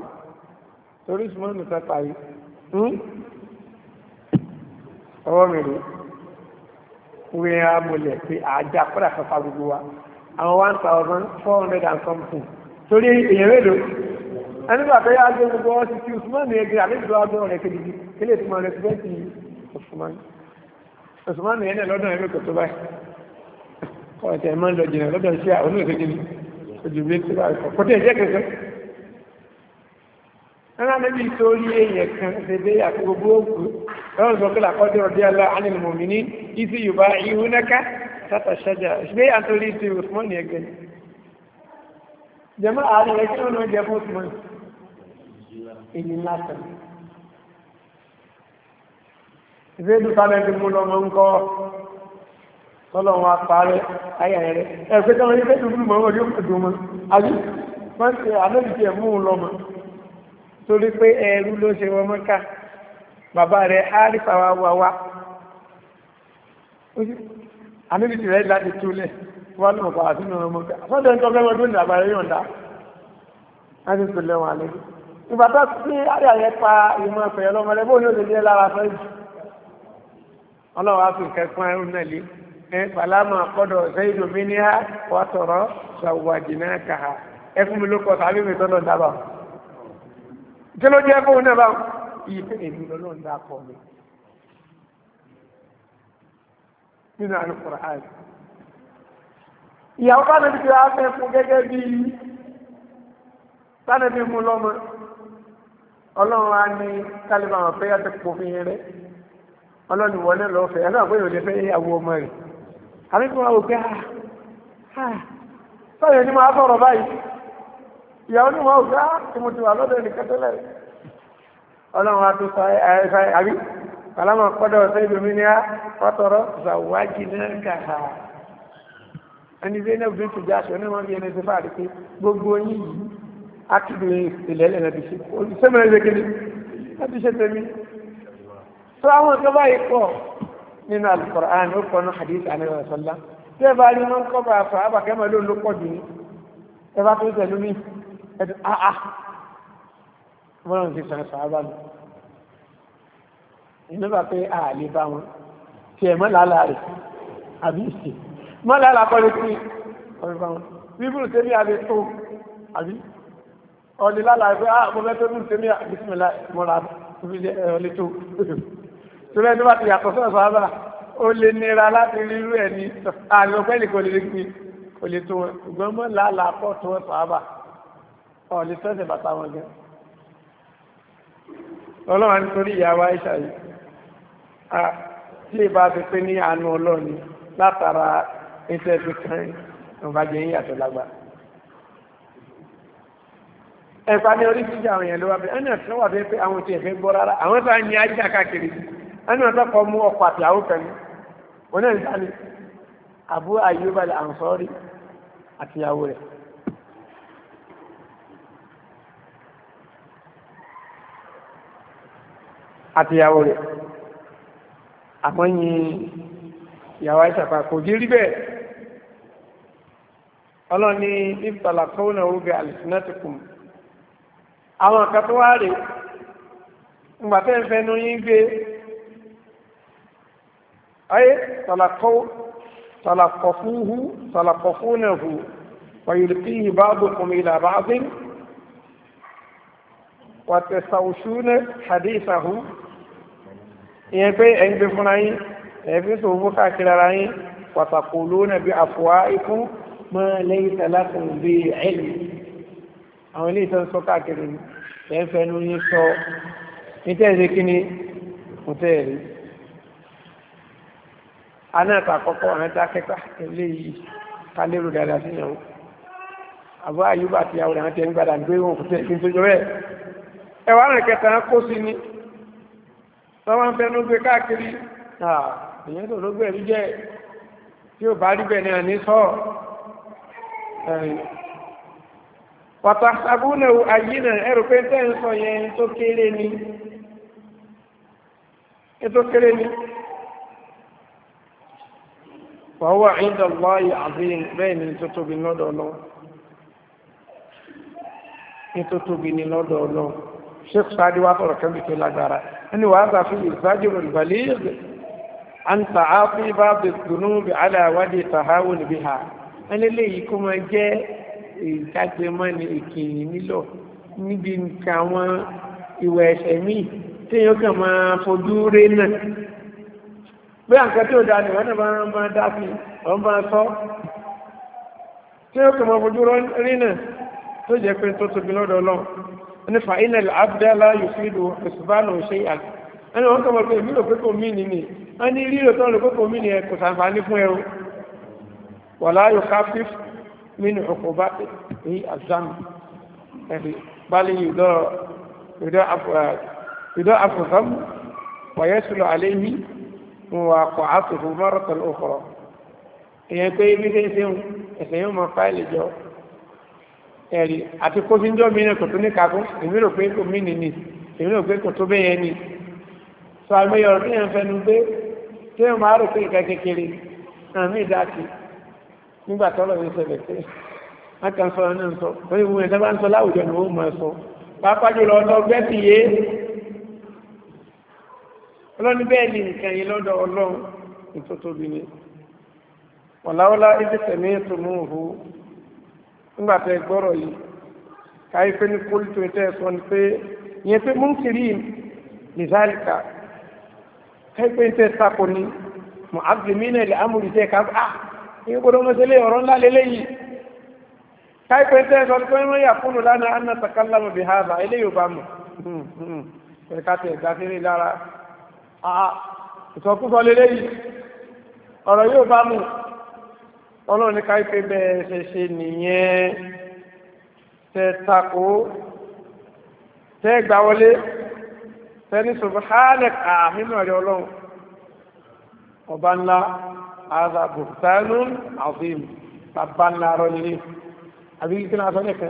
ọwọ́ mi rí wí amúlẹ̀ pé àjà kọ́dà kọfà gbogbo wa àwọn 1,400 and something torí èèyàn mélòó ẹnìgbà tó yá gbé gbogbo wọn ti fi Usmanu ẹgbẹ́ àlejò agbọ́n rẹ̀ kejì kílè tí mo rẹ̀ síbẹ̀tì Usmanu yẹn lọ́dọ̀ ẹgbẹ́ kò tó báyìí ọ̀tẹ̀ mọ́ lọ jìnà lọ́dọ̀ sí àwọn olóògbé ojú bí tí bá kọ̀ kò tẹ̀ jẹ́ kẹsẹ́ ẹ̀rọ níbi torí èèyàn kan ṣẹdé àti gbogbo òkú lọ́wọ́n sọ kílà kọ́ dẹ̀rọ̀ díẹ̀ lọ ánìlì mọ̀mìnì ìsì yorùbá ihu náà sátà ṣájà ṣùgbẹ́ àtòrí ti Usman ẹgbẹ́ jẹ́mọ́ àárín rẹ̀ kí wọ́n náà jẹ́ fún Usman èyí lásán ìfẹ́ dùkálẹ̀ ti mú lọ́mọ ń kọ́ tọ́lọ́wọ́n apárẹ́ ayà rẹ̀ ẹ̀fẹ́ tọ́wọ́n yẹ́ fẹ́ dùkú mọ́ ọdún ọdún mọ́ àbí wọ́n ti àlọ́bìtì ẹ̀mú lọ́mọ torí pé ẹrú ló ṣe wọ́n Mọ́kà bàbá rẹ̀ árífà wá àlọ́bìtì rẹ̀ láti túlẹ̀ wọ́n lọ́mọ bàbá sínú ọmọ Mọ́kà sọ́dọ̀ ń tọ́gbẹ́ wọn tó ní àbárẹ́ yọ̀ǹda láti túlẹ̀ wọn àlejò ìgbà tó sí àríà yẹn pa ìmọ̀ ẹ̀fẹ̀ ọlọ́mọdé bóun yóò lè jẹ́ lára fẹ́ jù ọlọ́wọ́ á fi kẹ́kọ́ ẹrú náà lé fàlámà kọ́dọ̀ ṣẹ́yìdò mi ní wàtọ̀rọ̀ ṣàwùwàjì náà kàá ẹkùn mi ló kọ́ tàbí mi tọ́lọ̀ dábà tí ló jẹ́ fún náà bá yìí pé èmi lọ́lọ́ ń dá pọ̀ mi nínú Al-Qur'an ìyàwó bá nàbí tí wàá fẹ́ fún gẹ́gẹ́ bí sánàbí mú lọ́mọ ọlọ́run á ní kálíbà wọn fẹ́ yàtọ̀ pọ̀ fi yẹn rẹ̀ ọlọ́run ìwọ náà lọ́fẹ̀ẹ́ ẹ̀rọ àgbẹ̀yìn òde fẹ́ ìyàwó ọmọ rẹ̀ àbíkú wọn wò pé sọ́yẹ̀ ní máa sọ̀rọ̀ báyìí ìyàwó ní wọn wò pé tí mo ti wà lọ́dọ̀ ẹnìkan tẹ́lẹ̀ ọlọ́run wa tó sọ àbí kàlámà kọ́dọ̀ ọ̀sẹ̀ ìbomi ní ọ̀tọ̀rọ̀ ṣàwájì náà kàá ẹni bí ẹni obìnrin tó jẹ́ aṣọ ní wọ́n bí ẹni tó bá rí pé gbogbo yín yìí ákìlú ilẹ̀ ẹ̀lẹ́ ti ṣe olùsẹ́mìnà ìgbẹ́gẹ́lẹ́ láti ṣe tẹ̀mí tó àwọn tó bá yìí pọ̀ nínú Al-Qur'an ó kọ́ ní hadith àníwá sọ́lá tí ẹ bá rí wọn kọ́ bá fà ábàkẹ́mọ̀ ló ló pọ̀ jù ní ẹ bá tó tẹ̀lú mi ẹ̀dùn àà wọ́n ti sàn sàábà lọ inú bá pé àlè bá wọn tí ẹ̀ mọ́ làálàá rẹ̀ àbí ìsè mọ́ làálàá kọ́ lé sí ọ̀rẹ́ bá wọn bíbélì tẹ́lí àlè tó àbí ọ̀lẹ́ lálàá pé mo fẹ́ tó bíbélì tẹ́lí àbísímìlá mọ́ra ọ̀lẹ́ tó torí ẹni bá ti yàtọ̀ sọ̀rọ̀ sàábà ó lè nira láti rí irú ẹ̀ ní àlè ọ̀pẹ́ nìkan lè rí kò lè tó wọn ṣùgbọ́n mọ́ làálàá pọ̀ tó wọn sàábà ọ̀lẹ́ tẹ́sẹ̀ bàtà wọn gẹ́ ọlọ́run nítorí ìyàwó àìṣà yìí tí lè bá ti pé ní àánú ọlọ́run látara ẹsẹ̀ fi kan ìbàjẹ́ yìí àtọ̀ lágbà ẹ̀fà ní orí jíjà àwọn èèyàn ló wà bẹ́ẹ̀ ẹni ọ̀tún wà bẹ́ẹ̀ pé àwọn tí ẹ̀fẹ́ gbọ́ rárá àwọn tó ń ní ajá káàkiri ẹni ọ̀tún kọ mú ọkọ̀ àti àwọn kan wọn náà ń sáré Abu Ayyub al-Ansari àti ìyàwó rẹ̀ àtìyàwó rẹ̀ àmọ́yìn ìyàwó àìsàpá kò jí rí bẹ́ẹ̀ ọlọ́ni ìfàlà kọ́nà orí alìsínátìkùn àwọn àkàtọ́ wá rẹ̀ ńgbàtẹ́ ìfẹ́ ní yí gbé ayé tàlàkọ̀fúnàhù wàyìlìkíhì ba'dukum ila ba'din wàtẹ̀sàwùsúnà hadithahu ìyẹn pé ẹ̀yin gbé fúnra yín ẹ̀fí sòwò káàkiri ara yín wàtàkùlúnà bí afwa'ikum ma laysa lakum bí ilm àwọn ilé ìtàn sọ káàkiri ẹ̀fẹ́ ní yín sọ nítẹ̀ẹ̀sẹ̀ kí ni kò tẹ́ẹ̀rí anáàtà àkọ́kọ́ àwọn ẹ̀dá kẹta eléyìí kálérò dáadáa sí ìyàwó Abu Ayyub àti ìyàwó rẹ̀ àwọn tẹ̀ ń gbàdà gbé wọn kò tẹ́ẹ̀ kí n tó jọ bẹ́ẹ̀ ẹwà rẹ̀ kẹta kó sí ní tọ́wọ́n fẹ́ ló gbé káàkiri èyàn tó ló gbé ẹ̀rí jẹ́ tí ó bá rí bẹ̀ ní àní sọ pàtà àbúnà àyínà ẹrù pé tẹ́ ń sọ yẹn tó kéré ní wàhúwà inda Allahi azim bẹ́ẹ̀ ni tó tóbi lọ́dọ̀ Ọlọ́run sheikh sadi wa sọ̀rọ̀ kan bìtò lágbára ẹni wàá gbà fún ìsájúrò ìbàlẹ̀ an ta'afi ba'd ad-dunub ala wadi tahawun biha ẹni léyìí kó máa jẹ́ ìjágbémọ́ni ìkìyìn nílò níbi nǹkan àwọn ìwà ẹ̀ṣẹ̀ míì tí yóò kàn máa fojú ré náà bí àǹkan tí ó dá ní wọ́n náà máa dá sí wọ́n bá sọ tí yóò kàn máa fojú rí náà tó jẹ́ pé tó tóbi lọ́dọ̀ Ọlọ́run ní fàínà àbdálá yòfíìdò ìsìbánà ṣe àti ẹni wọ́n kọmọ̀ pé ìmúlò pé kò mí ní ní a ní ríro tó lò pé kò mí ní ẹ kò sàǹfàní fún ẹrù wà láyò káfíf mínú ọkọ̀ bá ní àzámi ẹ̀rí bálí ìdọ́ àfùfàm wàyẹ́sùlọ àléhì wà kọ̀ àfùfù mọ́rọ̀tọ̀ òkọ̀rọ̀ ìyẹn pé ibi tẹ́ ẹ̀sẹ̀ yóò mọ fáìlì jọ ẹ̀rí àti kó sí jọ́ mìíràn kò tó ní kakún èmi rò pé kò mí nìní èmi rò pé kò tó bẹ́yẹn ni sọ àmì ọ̀rọ̀ tí yẹn fẹnu pé tí yẹn máa rò pé ìka kékeré àmì ìdáàkì nígbà tọ́lọ̀ ní ṣẹlẹ̀ pé wọ́n kàn sọ ọ́nà sọ pé ìwọ̀n ẹ̀dá bá ń sọ láwùjọ ni wọ́n máa sọ pápá jùlọ ọ̀dọ̀ ọgbẹ́ ti yé ọlọ́ni bẹ́ẹ̀ ni nǹkan yìí lọ́dọ̀ Ọlọ́run ìtótóbi ni wọ̀láwọ́lá ibi tẹ̀mí ètò mú òhù nígbàtẹ̀ gbọ́rọ̀ yìí káyí pé ní kólítò tẹ́ sọ ní pé ìyẹn pé mú kiri nìzálìkà káyí pé tẹ́ tako ní mọ̀ ágbèmínà ilẹ̀ amúrí tẹ́ ká ní gbọ́dọ̀ mọ́sílẹ̀ ọ̀rọ̀ ńlá lélẹ́yìí káyí pé tẹ́ sọ pé wọ́n yà fúnnù lánàá anna takallama bí haza ilé yóò bá mọ̀ pẹ̀lú ìgbàfẹ́rẹ́ lára ìsọkúsọ lélẹ́yìí ọ̀rọ̀ yóò bá mọ̀ ọlọ́run ní káyípé bẹ́ẹ̀ ṣe ṣe nìyẹn tẹ́ tako tẹ́ gbà wọlé fẹ́ni subhanak àmínú ọ̀rẹ́ ọlọ́run ọba ńlá ààzà bùkútánún azim bàbá ńlá rọ nílé àbí kí náà sọ nìkan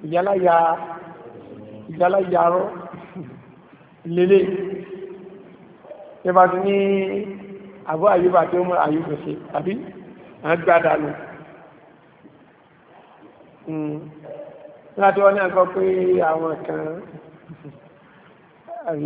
ìyálàyà rọ lélẹ̀ yẹba ti ní àbú àyíbà tí ó mú àyíbò ṣe àbí àwọn gbádà lò láti wọ́n ní àkọ́ pé àwọn kan àbí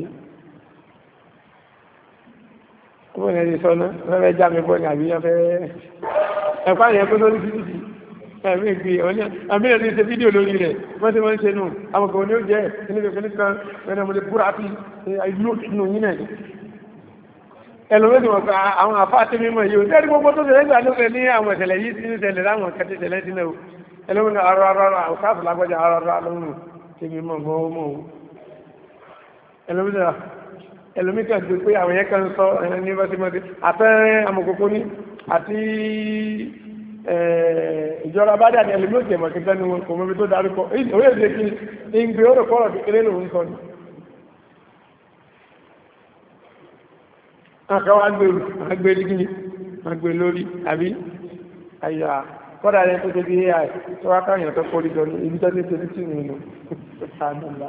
ọmọ ìrìn ẹ̀dì sọ́nà fẹ́fẹ́ já mi bọ́ ní àbí ẹ̀fà yẹn kó lórí fídíò ẹ̀mí ìgbé ọ̀ní àmì ẹ̀dì ṣe fídíò lórí rẹ̀ wọ́n ti wọ́n ń ṣe nù àwọn kan ní ó jẹ́ nígbẹ̀kẹ́nìkan ẹ̀nà mo lè búra sí ìlú ìlú yín náà ẹlòmẹ́sì wọn pa àwọn àfáàtí mímọ̀ yìí ó tẹ́rí gbogbo tó ṣẹlẹ̀ gbà lókè ní àwọn ìṣẹ̀lẹ̀ yìí tí ń ṣẹlẹ̀ láwọn kẹtẹ ìṣẹ̀lẹ̀ sí náà ẹlòmẹ́sì arọ́rọ́ àwòkáàfù lágbọ́jà arọ́rọ́ lóhùn tí mímọ̀ mọ́ ẹlòmẹ́sì àti pé àwọn yẹn kan sọ ní bọ́símọ́sí àtẹ́rẹ́ amọ̀kòkò ní àti ìjọba bá dà ní ẹlòmẹ́sì ẹ̀mọ̀ kẹtẹ́ ní wọn kò mọ́bi tó dárúkọ orí èdè kí ń gbé ọ̀rọ̀ kọ́rọ̀ kékeré lòun sọ ni àkọ́ agbèrú lórí àbí àyà kọ́dà rẹ̀ tó tẹ́bí ai tó wá káyàn tó kórí jọ ní ibi tó tẹ́ tẹ́bí tí nínú ṣàdánlá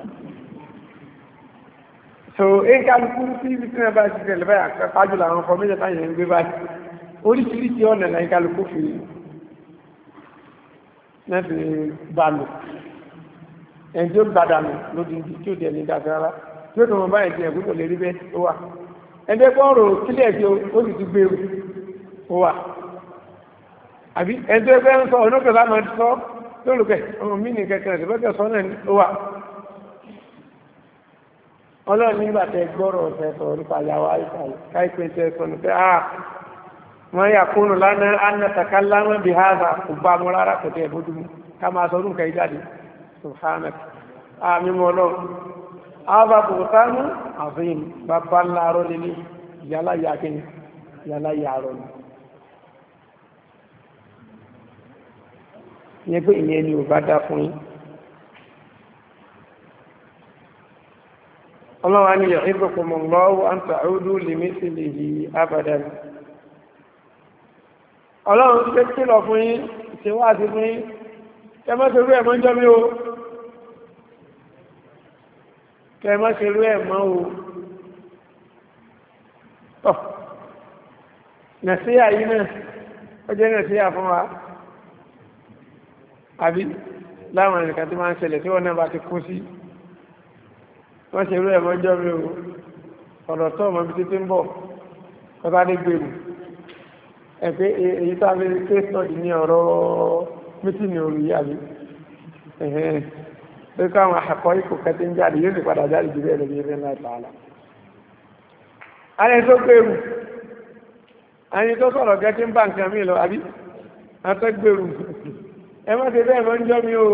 so èyí kálukú sí ibi tí wọ́n bá ti tẹ̀lẹ̀ báyà pàjùlọ àwọn ọkọ̀ méjì táyẹ̀ ń gbé báyìí oríṣiríṣi ọ̀nà láyé kálukú fi láti bá lò ẹni tí ó gbádànù lódìdí tí ó dẹ̀ ní dáadáa tí ó tó mọ báyìí jẹ́ ẹ̀gbọ́n lè rí bẹ́ẹ̀ ó wà ẹgbẹ́ kọ́rọ̀ kílẹ̀ tí ó sì ti gbèrú ó wà àbí ẹgbẹ́ ń sọ ọ̀nà kẹta máa sọ lórúkẹ ọmọ mi ní kẹkẹrẹ ìbẹ́kẹ̀ sọ náà ó wà ọlọ́run nígbà tẹ gbọ́rọ̀ ọ̀sẹ̀ sọ nípa ìyàwó àìsàn káìpẹ́ tẹ sọ ní pé wọ́n yà kúnnù lánàá anàtàkà lánàá bí háàzà kò bá mọ́ rárá kò tẹ̀ bójú mu ká máa sọ lórúkẹ ìjáde subhanak mímọ́ ọlọ́run ààbà bùkátánù àfihàn bàbá ńlá arọ́ lílé yálà yà kíni yálà yà arọ́ ni ìyẹn pé ìyẹn ni ò bá dá fún yín ọlọ́wà ní yuhibbukumullahu an ta'udu limithlihi abadan ọlọ́run ṣe kílọ̀ fún yín ìṣèwádìí fún yín ẹ má ṣe rú ẹ̀mọ́ ń jọ́ mi o kẹmọ́ ṣe rú ẹ̀ mọ́ o tọ́ nàṣíyà yìí náà ó jẹ́ nàṣíyà fún wa àbí láwọn ẹ̀nìkan tí máa ń ṣẹlẹ̀ tí wọ́n náà bá ti kú sí wọ́n ṣe rú ẹ̀ mọ́ jọ́ mi o ọ̀rọ̀ tó ọmọ ibi títí ń bọ̀ ọba dé gbèrú ẹ̀ pé èyí tó àbí case study ní ọ̀rọ̀ mítìnì òru yìí àbí pé káwọn àkọ́ ikò kẹtí ń jáde yóò sì padà jáde jù bẹ́ẹ̀ lórí ẹgbẹ́ ńlá ìtàlá. ayé tó gbèrú ayé tó sọ̀rọ̀ gẹ́tí ń bá nǹkan mi lọ àbí àtọ́ gbèrú ẹ má ṣe bẹ́ẹ̀ mọ́ ń jọ́ mi o.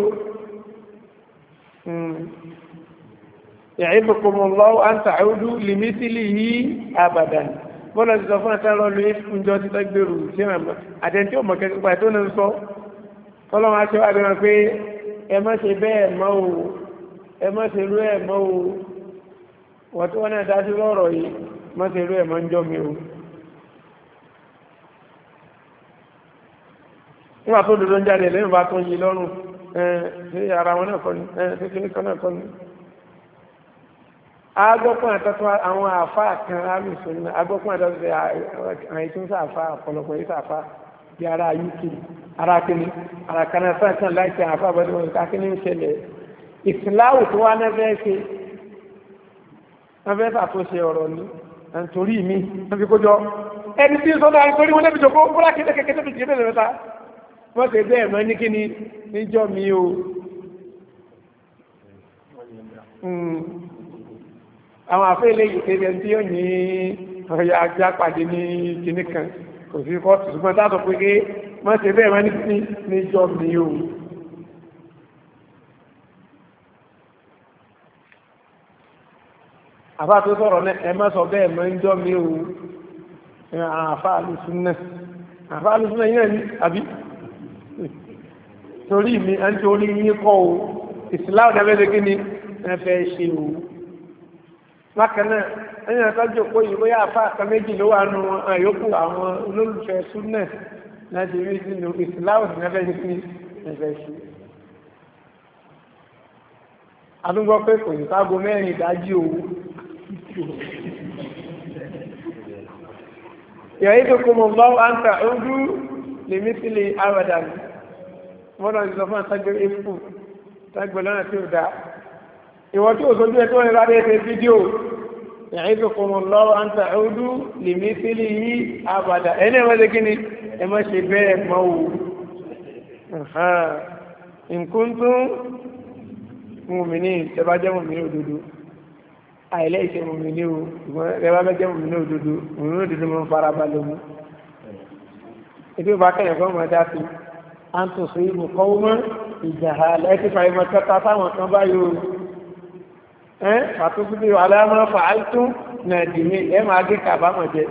ya'idukumullahu an ta'udu limithlihi abadan bọ́lá ti sọ fún àtàrọ lórí ìfúnjọ́ títọ́ gbèrú sí ẹ̀mọ́ àtẹ̀ntí ò mọ̀ kẹ́kẹ́ tó náà ń sọ tọ́lọ́wọ́n aṣọ àbẹ̀rẹ̀ pé ẹ má ṣe bẹ́ẹ̀ mọ́ o ẹ má ṣe rú ẹ̀ mọ́ o wọ́n tí wọ́n náà dájú lọ́rọ̀ yìí má ṣe rú ẹ̀ mọ́ ń jọ mi o nígbà tó dodo ń jáde lẹ́yìn bá tó yí lọ́rùn ṣe ara wọn náà kọ́ ni ṣe kí ní kan náà kọ́ ni agbọ́pọ̀ àtọ́tọ́ àwọn àfá kan alùsùn ní agbọ́pọ̀ àtọ́tọ́ àwọn ìtúnṣà àfá ọ̀pọ̀lọpọ̀ ìsàfá bí ara uk ara kìíní ara kanáfà kan láìsí àfá àbọ́dún wọn kákíní ń ṣẹlẹ̀ ìsìláwù tó wá nẹ́fẹ́ ṣe wọ́n fẹ́ ṣàtúnṣe ọ̀rọ̀ ní nítorí mi wọ́n fi kójọ ẹni tí ń sọ́dọ̀ nítorí wọn lẹ́bi jòkó kó láti kékeré tó fi jẹ́ bẹ́ẹ̀ mẹ́ta wọ́n ṣe bẹ́ẹ̀ mọ́ ní kíni níjọ́ mi o àwọn àfẹ́lẹ́ ìpẹ́lẹ̀ tí ó ní ọ̀yà ajá pàdé ní kìíní kan kò sí kọ́tù ṣùgbọ́n tàbí pé wọ́n ṣe bẹ́ẹ̀ wọ́n ní jọ mi o àfá tó sọ̀rọ̀ náà ẹ má sọ bẹ́ẹ̀ mọ́ ń jọ mi o àfá alùsùnà yìí náà ní àbí torí mi a ń torí yín kọ́ o ìsìláwọ̀ dábẹ́lẹ́ kí ni ẹ fẹ́ ṣe o bákan náà ẹ̀yìn àtọ́jú òpó yìí bóyá àfa àkan méjì ló wà nù wọn àyókù àwọn olólùfẹ́ súnà láti rí sínú ìsìláwò ní ẹgbẹ́ ní kí ẹgbẹ́ ṣe. adúgbò pé kò ní ságo mẹ́rin ìdájí òwú. ìyá yìí tó kó mọ̀ bá wà ń ta ojú lèmi sí lè àwàdà mi wọ́n náà ti sọ fún àtàgbẹ́ efu tágbẹ́ lọ́nà tí ó dáa. ìwọ́n tí ò sójú ẹ̀ tó ń rárá ẹ̀ fídíò يعظكم الله أن تعودوا لمثله أبدا أنا ما ذكني ما شبه مو إن كنتم مؤمنين تبعوا مؤمنين ودودو أي ليس مؤمنين تبعوا مؤمنين ودودو مؤمنين ودودو من فرابا لهم إذا باكا يقوم هدافي أن تصيبوا قوما بجهالة أتفعي ما تتعطى وكما يقول fàtúkúbí aláàmọ́ fàáltú náà dìmí ẹ máa gé kàbámọ̀ jẹ.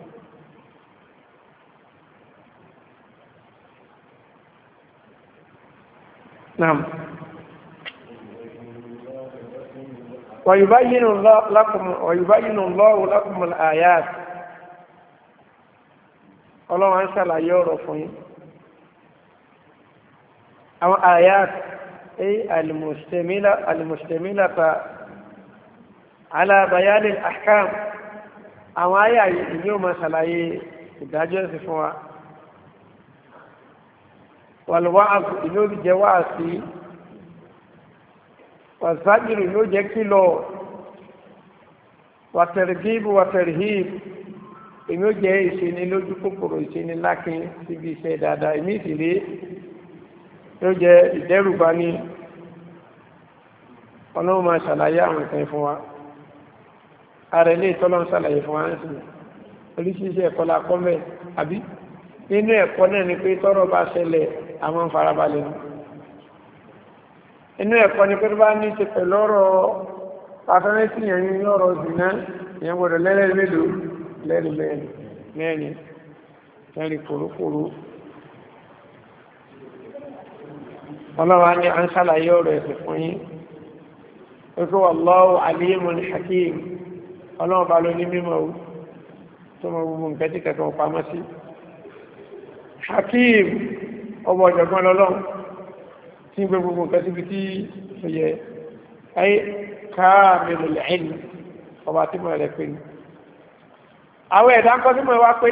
Naam. ويبين الله لكم الآيات. Ọlọ́run ń ṣàlàyé ọ̀rọ̀ fún yín. Àwọn آيات المشتملة على بيان الأحكام àwọn ayé àyè ìní ò máa ṣàlàyé ìdájọ́ ẹ̀sìn fún wa wàlúwà ìní ó jẹ́ wá sí wàsájìrì ìní ó jẹ́ kílọ̀ wàtẹ̀rìgíbù wàtẹ̀rìhìbù ìní ó jẹ́ ìṣeni lójú kòkòrò ìṣeni lákin síbi iṣẹ́ dáadáa ìní ìsìlẹ̀ yóò jẹ́ ìdẹ́rùbá ní ọlọ́run máa ṣàlàyé àwọn ìtàn fún wa ààrẹ ilé ìtọ́lọ́run ṣàlàyé fún wa ń sìn oríṣiríṣi ẹ̀kọ́ la kọ́ mẹ́ àbí nínú ẹ̀kọ́ náà ni pé tọ́rọ̀ bá ṣẹlẹ̀ àwọn farabalẹ̀ nù inú ẹ̀kọ́ ni pé tó bá ní ṣe pẹ̀lú ọ̀rọ̀ afẹ́rẹ́sì yẹn ní ọ̀rọ̀ zìnà ìyẹn gbọ́dọ̀ lẹ́rìí mélòó lẹ́rìí mẹ́rin kòrókòró ọlọ́wà ní à ń ṣàlàyé ọ̀rọ̀ ẹ̀sìn fún yín wípé wallahu alimun hakim ọlọ́wà bá ló ní mímọ̀ tó mọ gbogbo nǹkan tí kẹ̀kẹ́ pamọ́ sí hakim ọmọ ọ̀jọ̀gbọ́n lọ́lọ́run tí gbé gbogbo nǹkan síbi tí ó yẹ ayé kamilul ilm ọba tí mo rẹ̀ pé ní àwọn ẹ̀dá ń kọ́ sí mọ̀ wá pé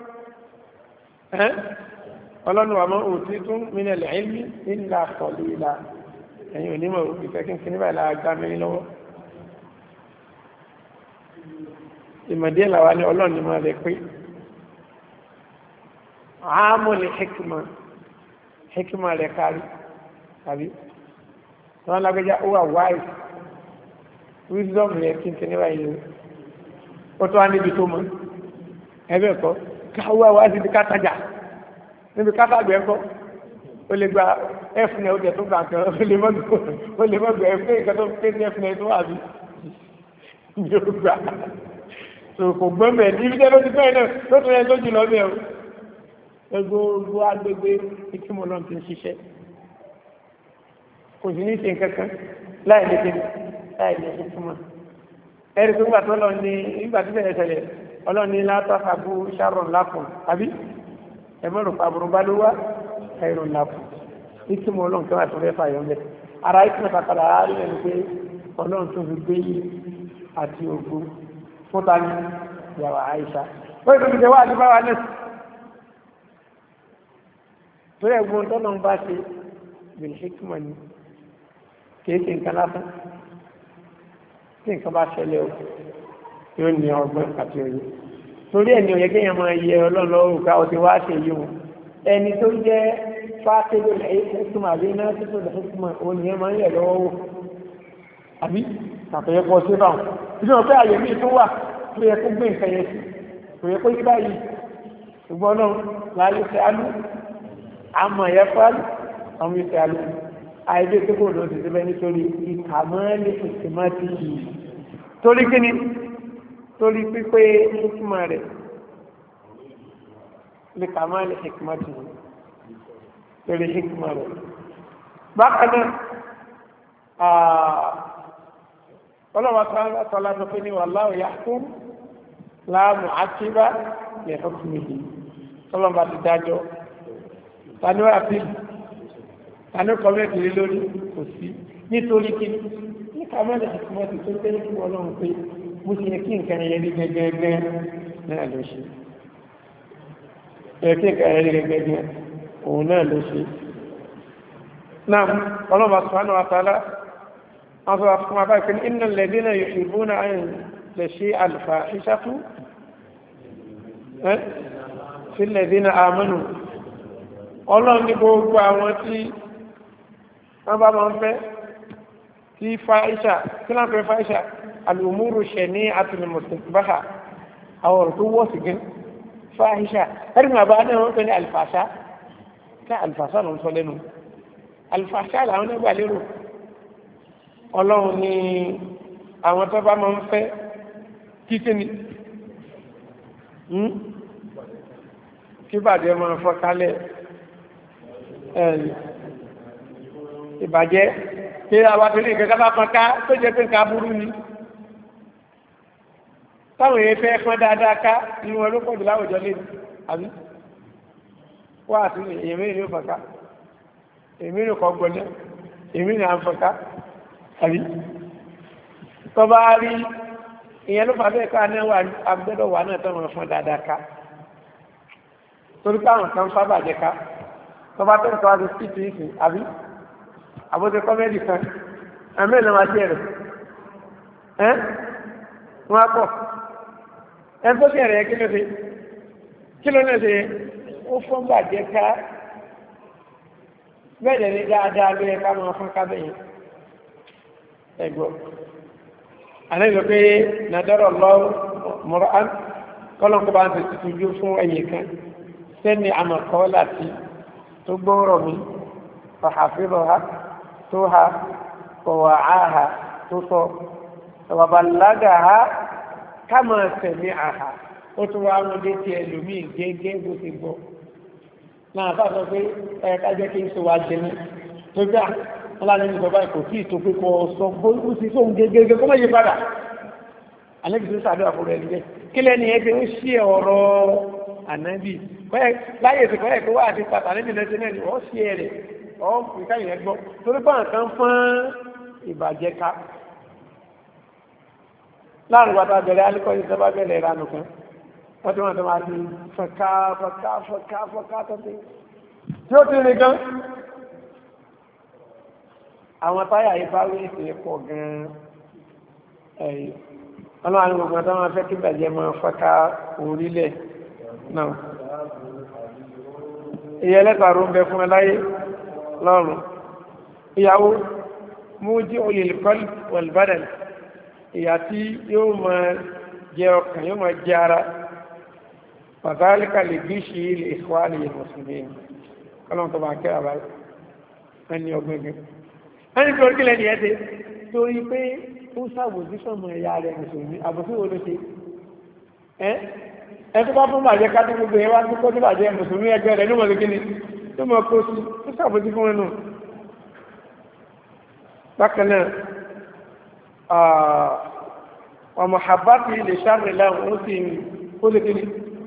ọlọ́nu àmọ́ òtí tún minal ilmi illa qalila ẹ̀yìn onímọ̀ ìfẹ́ kí n kí ní báyìí lára gbá mẹ́rin lọ́wọ́ ìmọ̀dé làwà ní ọlọ́ni máa rẹ̀ pé àmọ́ ní hikima rẹ̀ kárí tàbí wọ́n lágbẹ́já ó wà wáì wisdom rẹ̀ kí n kí ní báyìí ó tó wá níbi tó mọ́ ẹgbẹ́ ẹ̀kọ́ káwọ́ wá sí kátajà níbi kátagbẹ́ ẹ̀kọ́ ó lè gba fnl jẹ tó gbà kan ó lè mọ́gbẹ̀ ẹ̀fẹ́ ìkan tó pé ní fnl tó wà bí yóò gbà so kò gbọ́mẹ̀ ní ibi tẹ́lọ́ ti fẹ́ náà tó tún yẹ tó jù lọ bẹ́ẹ̀ o gbogbo agbègbè ìkímọ̀ náà ti ń ṣiṣẹ́ kò sí ní ṣe kankan láì lè ṣe túmọ̀ ẹ̀rí tó gbà tó lọ ní ìgbà tí bẹ̀rẹ̀ ṣẹlẹ̀ ọlọ́ni látàkàbù sharon lápùn àbí ẹ̀mọ́rù pàbùrù bá ló wá ẹ̀rùn lápùn ìkímọ̀ ọlọ́run tó wà tó fẹ́ fàyọ̀ mẹ́ ara ìkímọ̀ pàtàkì àárín ẹni pé ọlọ́run tó fi gbé yìí àti ògbó fún ta ní ìyàwó àìsà wọ́n tó fi jẹ́ wá àti báwa náà tó yẹ gbọ́n tó náà bá ṣe bìrì ìkímọ̀ ni kìí ṣe nǹkan lásán tí nǹkan bá ṣẹlẹ̀ o yóò ní ọgbọ́n àti òye torí ẹni òye kéèyàn máa yẹ ọlọ́run lọ́wọ́ ká o ti wá ṣe yìí o ẹni tó jẹ́ fáṣẹ́jọ́ ẹ̀ẹ́kùnmọ̀ àbí iná títò ẹ̀ẹ́kùnmọ̀ òun nìyẹn máa ń yẹ lọ́wọ́ wò àbí àtọ̀yẹ pọ̀ sí báwọn ìjọba pé àyè míì tó wà tó yẹ kó gbé nǹkan yẹn sí kò yẹ kó yí báyìí ṣùgbọ́n náà láyé ṣe alú àmọ̀ ẹ̀yẹ fáálù àwọn ìṣe alú àìdé tó kò lọ sí síbẹ̀ nítorí ìkàmọ́lé ìsìnmọ́tì yìí torí kíni torí pípé ìkìmọ̀ rẹ̀ lè kàmọ́lé ìsìnmọ́tì yìí torí ìkìmọ̀ rẹ̀ bákan náà ọlọ́wọ́ tọ́lá tó pé ní wallahu yahkum la mu'aqqiba li hukmihi tọ́lọ́mbà ti dájọ́ tani wà fi tani kọ́mẹ́tì rí lórí kò sí nítorí kí ní kàmẹ́lì àtìmọ́tì tó tẹ́lẹ̀ fún ọlọ́run pé bó ti yẹ kí nǹkan ẹ̀yẹ rí gẹ́gẹ́gẹ́ náà ló ṣe ẹ̀kí nǹkan ẹ̀yẹ rí gẹ́gẹ́gẹ́ òun náà ló ṣe náà ọlọ́mà subhanahu wa ta'ala wọ́n sọ fún wa báyìí pé innal ladhina yuhibbuna an tashi'a al-fahishatu fil ladhina amanu ọlọ́run ní gbogbo àwọn tí wọ́n bá máa ń fẹ́ tí fáìṣà tí wọ́n fẹ́ fáìṣà al-umuru shani'atu al-mustakbaha àwọn ọ̀rọ̀ tó wọ́ sí gẹ́ fáìṣà ẹ̀rí mà bá náà wọ́n fẹ́ ní alfàṣà ká alfàṣà ló ń sọ lẹ́nu alfàṣà làwọn nígbà lérò ọlọ́run ní àwọn tó bá máa ń fẹ́ kíkí ni kí bàjẹ́ máa fọ́ kálẹ̀ ìbàjẹ́ tí àwọn àtúndì ìkẹ́kẹ́ bá fọ́n ká tó jẹ́ pé nǹkan burú ni táwọn èèyàn fẹ́ fọ́n dáadáa ká ní wọn ló pọ̀ jù láwùjọ lé àbí wá àti èèyàn mẹ́rin ló fọ́n ká èèyàn mẹ́rin kọ́ gbọ́dọ̀ èèyàn mẹ́rin à ń fọ́n ká àbí tó bá rí ìyẹn ló fà bẹ́ẹ̀ ká náà wà agbẹ́dọ̀ wà náà tó wọn fọ́n dáadáa ká torí káwọn kan fá bàjẹ́ ká tó bá tẹ́lẹ̀ tó wá sí títí ìsìn àbí àbójẹ kọ́mẹ́dì kan ẹ̀mẹ́ ìlànà àti ẹ̀rẹ̀ ẹ́ wọ́n á pọ̀ ẹ̀ tó ṣe rẹ̀ kí ló náà ṣe ó fún bàjẹ́ ká bẹ́ẹ̀ ní dáadáa ló yẹ ká máa fún kábẹ̀yìn ẹ̀gbọ́ àlẹ́ ìlú pé nàdọ́rọ̀ lọ́wọ́ mọ́rọ́ kọ́lọ́nkọ́ bá ń fi tuntun fún ẹ̀yìn kan sẹ́ni àmọ̀kọ́ láti tó gbọ́rọ̀ mi fàhàfíìrọ̀ ha tó ha kọ̀wà áhà tó sọ ọ̀bàbàlágà ha kámọ̀ tẹ̀mí àhà ó tún wá wọn dé ti ẹlòmíì gẹ́gẹ́ bó ti gbọ́ náà bá sọ pé ẹ̀ka jẹ́ kí n sọ wá jẹ ní tó gbà wọn láti ní ìjọba kò tí ì tó pé kọ sọ bó ti tó ń gẹ́gẹ́ kó má yí padà àlejò tó sàdúrà fún rẹ̀ níbẹ̀ kí lẹ́ni ẹ fi ń ṣí ọ̀rọ̀ ànábì láyé ìsìnkú ẹ̀ kó wá àti pàtàkì níbi lẹ́sẹ̀ náà ni wọ́n ṣí ẹ̀rẹ̀ ọ́ nǹkan yẹn gbọ́ torí bá nǹkan fún ìbàjẹ́ ká láàrin wàtá bẹ̀rẹ̀ alikọ́ yìí sábà bẹ̀rẹ̀ ìranù kan wọ́n tí wọ́n tó máa ti fọ́ká tó ti tí ó ti rìn gan àwọn táyà yìí bá wí ìsìn pọ̀ gan ẹ̀yìn ọlọ́run gbogbo ọ̀tọ́ máa fẹ́ kí bàjẹ́ máa fọ́ká orílẹ̀ náà ìyẹ́ lẹ́tàrú ń bẹ fún ẹláyé lọ́rùn ìyàwó mú jí olèlùkọ́lù wọ̀lùbádàn ìyà tí yóò máa jẹ ọkàn yóò máa jẹ ara pàtàkì lè bí ṣe ilẹ̀ ìfọ́wálì mùsùlùmí kọ́lọ́n tó máa kẹ́ àbáyé ẹni ọgbẹ́gbẹ́ ẹni tó kílẹ̀ ní ẹ́tẹ́ torí pé ó sàbòsí sọmọ ẹ̀yà rẹ̀ mùsùlùmí àbòsí wo ló ṣe ẹ tó bá fún bàjẹ́ ká tó gbogbo ẹ wá tó kó tó bàjẹ́ mùsùlùmí ẹgbẹ́ rẹ̀ ló mọ̀ sí kíni tó mọ̀ kó sí ó sàbòsí fún ẹnu bákan náà ọmọ àbáfi lè ṣàrẹ̀ láwọn ó sì ó lè kíni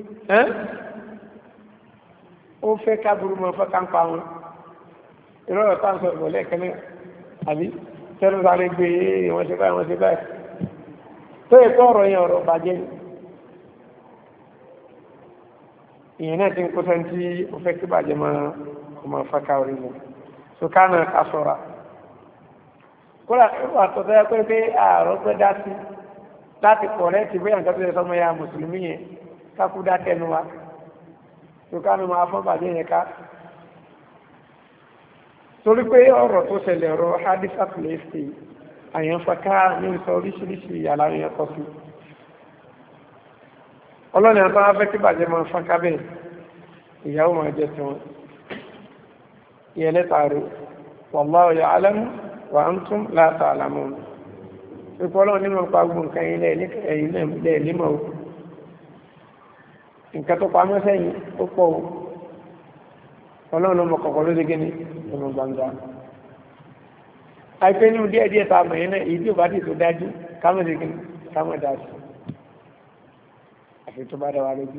ó fẹ́ kábùrú mọ́ fẹ́ káńpa wọn ìrọ̀rọ̀ tá à ń sọ ìbọ̀lẹ́ kan náà àbí tẹ́lú sáré gbé wọ́n ṣe báyìí wọ́n ṣe báyìí tó èkó ọ̀rọ̀ yẹn ọ̀rọ̀ bàjẹ́ ìyẹn náà ti ń kó sẹ́ńtì ó fẹ́ kí bàjẹ́ máa ọmọ fẹ́ká orí wọn so ká náà ká sọ́ra kódà ó àtọ̀tọ̀ yẹ pé pé àárọ̀ pé dá sí láti pọ̀ rẹ́ ti bóyá nǹkan tó yẹ sọmọ ya mùsùlùmí yẹn kákú dá tẹnu wa so ká náà máa fọ́ bàjẹ́ yẹn ká torí pé ọ̀rọ̀ tó ṣẹlẹ̀ ọ̀rọ̀ hadith place àyànfàká ní sọ oríṣiríṣi àlàyé ẹ̀kọ́ sí ọlọ́ni àtọ́ afẹ́ tí bàjẹ́ máa fọ́nká bẹ́ẹ̀ ìyàwó máa jẹ́ tí wọ́n ìyẹn lẹ́ta rẹ̀ wallahu ya'lamu wa antum la ta'lamun ipò ọlọ́run nínú ọ̀pá gbogbo nǹkan ẹ̀yìn lẹ̀ nímọ̀ o nǹkan tó pamọ́ sẹ́yìn ó pọ̀ o ọlọ́run ọmọ kọ̀ọ̀kan ló dé gẹ́ni ọmọ gbangba àìpé nínú díẹ̀ díẹ̀ tá a mọ̀ yẹn náà èyí tí ò bá dì tó dájú kámẹ́dà sí àfi tó bá dáwà lójú.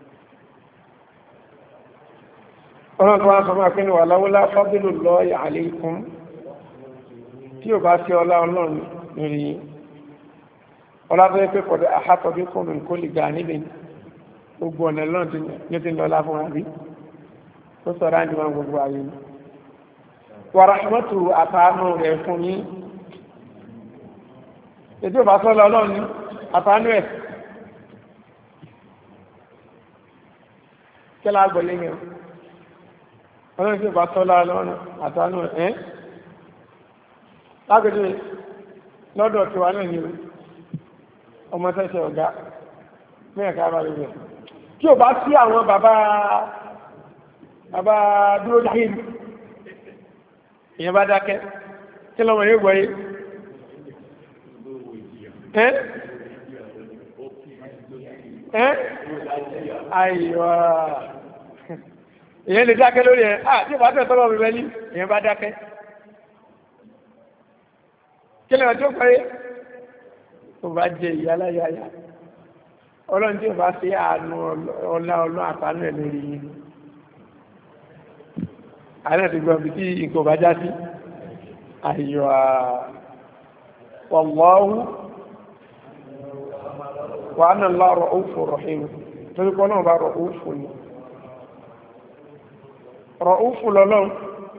ọlọ́run tó wá sọ máa pín ní wà láwọ́lá fọ́bílù lọ alaykum tí ò bá sí ọlá ọlọ́run lórí ọlá tó yẹ pé kọ̀dọ̀ àhátọ́ bí kò mìí kó lè gbà níbi gbogbo ọ̀nà lọ́run ní ti lọ́lá fún àbí tó sọ̀rọ̀ àjùmọ̀ gbogbo ayé ni wa rahmatu àtàánú rẹ̀ fún yín ètò ìbá sọ́lá ọlọ́run ní àtàánú ẹ̀ kẹ́lá àgbọ̀lé yẹn ọlọ́run tí ìbá sọ́lá ọlọ́run àtàánú ẹ̀ lágbèdè lọ́dọ̀ tí wà náà ní ọmọ tẹ́ṣẹ̀ ọ̀gá mẹ́ẹ̀ká bá rí rẹ̀ tí ò bá sí àwọn bàbá dúró dáhìn ìyẹn bá dákẹ́ kí lọ́mọ yóò gbọ́ yé àìyọ̀ ìyẹn lè dákẹ́ lórí ẹ̀ tí ò bá tẹ̀ tọ́lọ̀ mi mẹ́lí ìyẹn bá dákẹ́ kí lọ́mọ tó gbọ́ yé tó bá jẹ ìyáláyáyá ọlọ́run tí ò bá sí àánú ọlá àtàánú ẹ̀ lórí yìí àárẹ̀ ti gbọ́n bí tí nǹkan bá já sí àyọ̀ wallahu wa anna Allaha ra'ufur rahim torí kọ́ náà bá ra'ufu ni ra'ufu lọ́lọ́run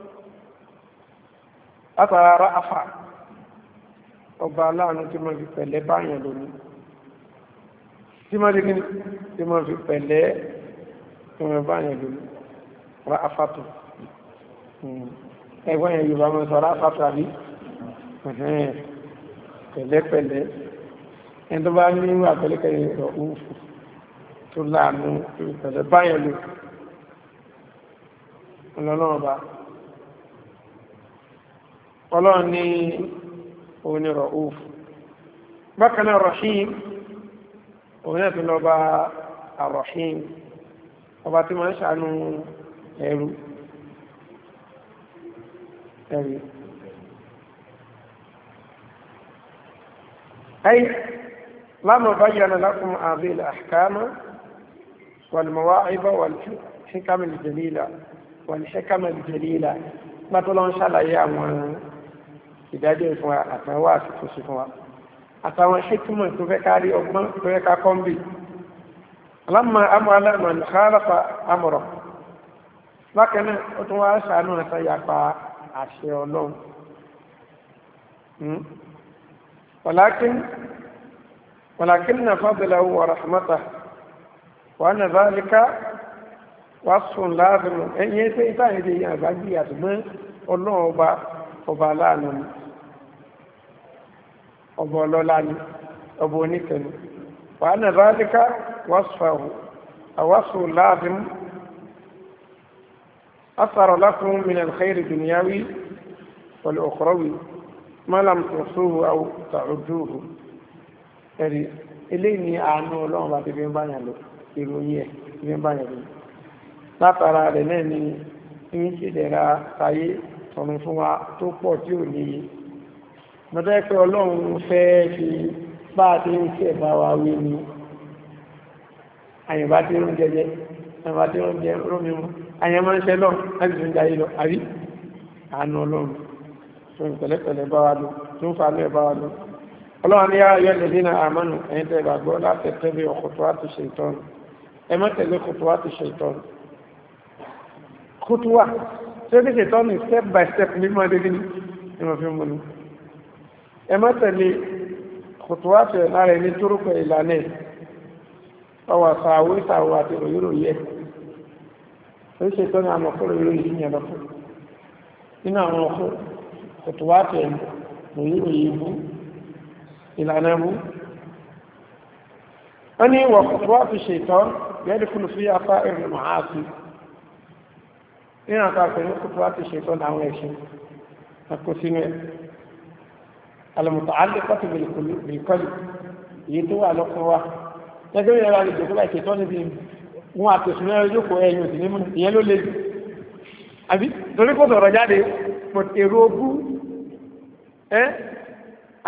látara ra'afa ọba aláàánú tí mo fi pẹ̀lẹ́ báyàn lónìí tí mo fi pẹ̀lẹ́ tí mo báyàn lónìí ra'afatu ẹgbọ́n yẹn Yorùbá mọ́ sọ́rọ̀ afáfà rí pẹ̀lẹ́pẹ̀lẹ́ ẹni tó bá ní wà pẹ̀lẹ́pẹ̀lẹ́ rọ̀ òfò tó láàánú pẹ̀lẹ́ báyẹ̀ lò ọlọ́lọ́ọ̀bá ọlọ́run ní onírọ̀ òfò bákanáà Rahim òun náà tó lọ bá Ar-Rahim ọba tí wọ́n ń ṣàánú ẹrú أي لما بين لكم هذه الأحكام والمواعظ والحكم الجليلة ما تلون شاء الله يا إذا جاء فوا أتواس تشوفوا أتوا حكمة تفكاري أمم تفكركم بي لما أمر من خالف أمره لكن أتوا شانو سيقع àṣẹ ọlọ́run walakin na fadlahu wa rahmatahu wa anna dhalika wasfun lazim ẹ̀yẹ́ tí ìta ìdè yìí àgbájí àtùmọ́ ọlọ́run ọba aláàánú ni ọba ọlọ́lá ni ọba oníkẹni wa anna dhalika wasfun lazim أثر لكم من الخير الدنيوي والأخروي ما لم تحصوه أو تعدوه eléyìí àánú ọlọ́run bá ti fi ń báyàn lò ìròyìn ẹ̀ fi ń báyàn lò látara rẹ̀ náà ni ń ṣèdẹ̀ra ayé tọ̀run fún wa tó pọ̀ tí ò níye mọ́tọ́ pé ọlọ́run fẹ́ fi bá a ti ń ṣe ẹ̀bá wa wí ni àyìnbá tí ó ń jẹjẹ àyìnbá tí ó ń jẹ rómi mú àyẹ̀mọ́ ń ṣe lọ láti tún jayé lọ àrí àánú ọlọ́run tó ń pẹ̀lẹ́pẹ̀lẹ́ bá wa lò tó ń fanú ẹ̀ bá wa lò ọlọ́run ní ayọ́ lẹ́dínà àmánù ẹ̀yìn tẹ́ gbàgbọ́ láti tẹ́lẹ̀ khutuwati shaitan ẹ má tẹ̀lé khutuwati shaitan khutuwa tí ó bí shaitan ní step by step ní mọ́ dédé ní ìmọ̀ fi mú ní ẹ má tẹ̀lé khutuwati lára ẹni túrùkọ̀ ìlànà ọwà sàwọ́ àti òyìnròyẹ ó ṣe tọ́ ní àmọ̀kọ́rọ̀ ìròyìn yẹn lọ fún nínú àwọn ọkọ̀ khutuwati òyìnròyìn bú ìlànà mú wọ́n ní wọ̀ khutuwati shaitan yadkhulu fi afa'ir al-ma'asi nínú àtàkùn ní khutuwati shaitan àwọn ẹ̀ṣin àkọsínú ẹ̀ al-muta'alliqati bil-qalbi èyí tó wà lọ́kàn wa gẹ́gẹ́ bí ẹ̀rọ àlejò tó bá ṣètọ́ níbi wọn àtòsùn ẹ̀rọ yóò kó ẹ̀yìn òsì nímú ìyẹn ló lé jù àbí torí kò sọ̀rọ̀ jáde èrò ogún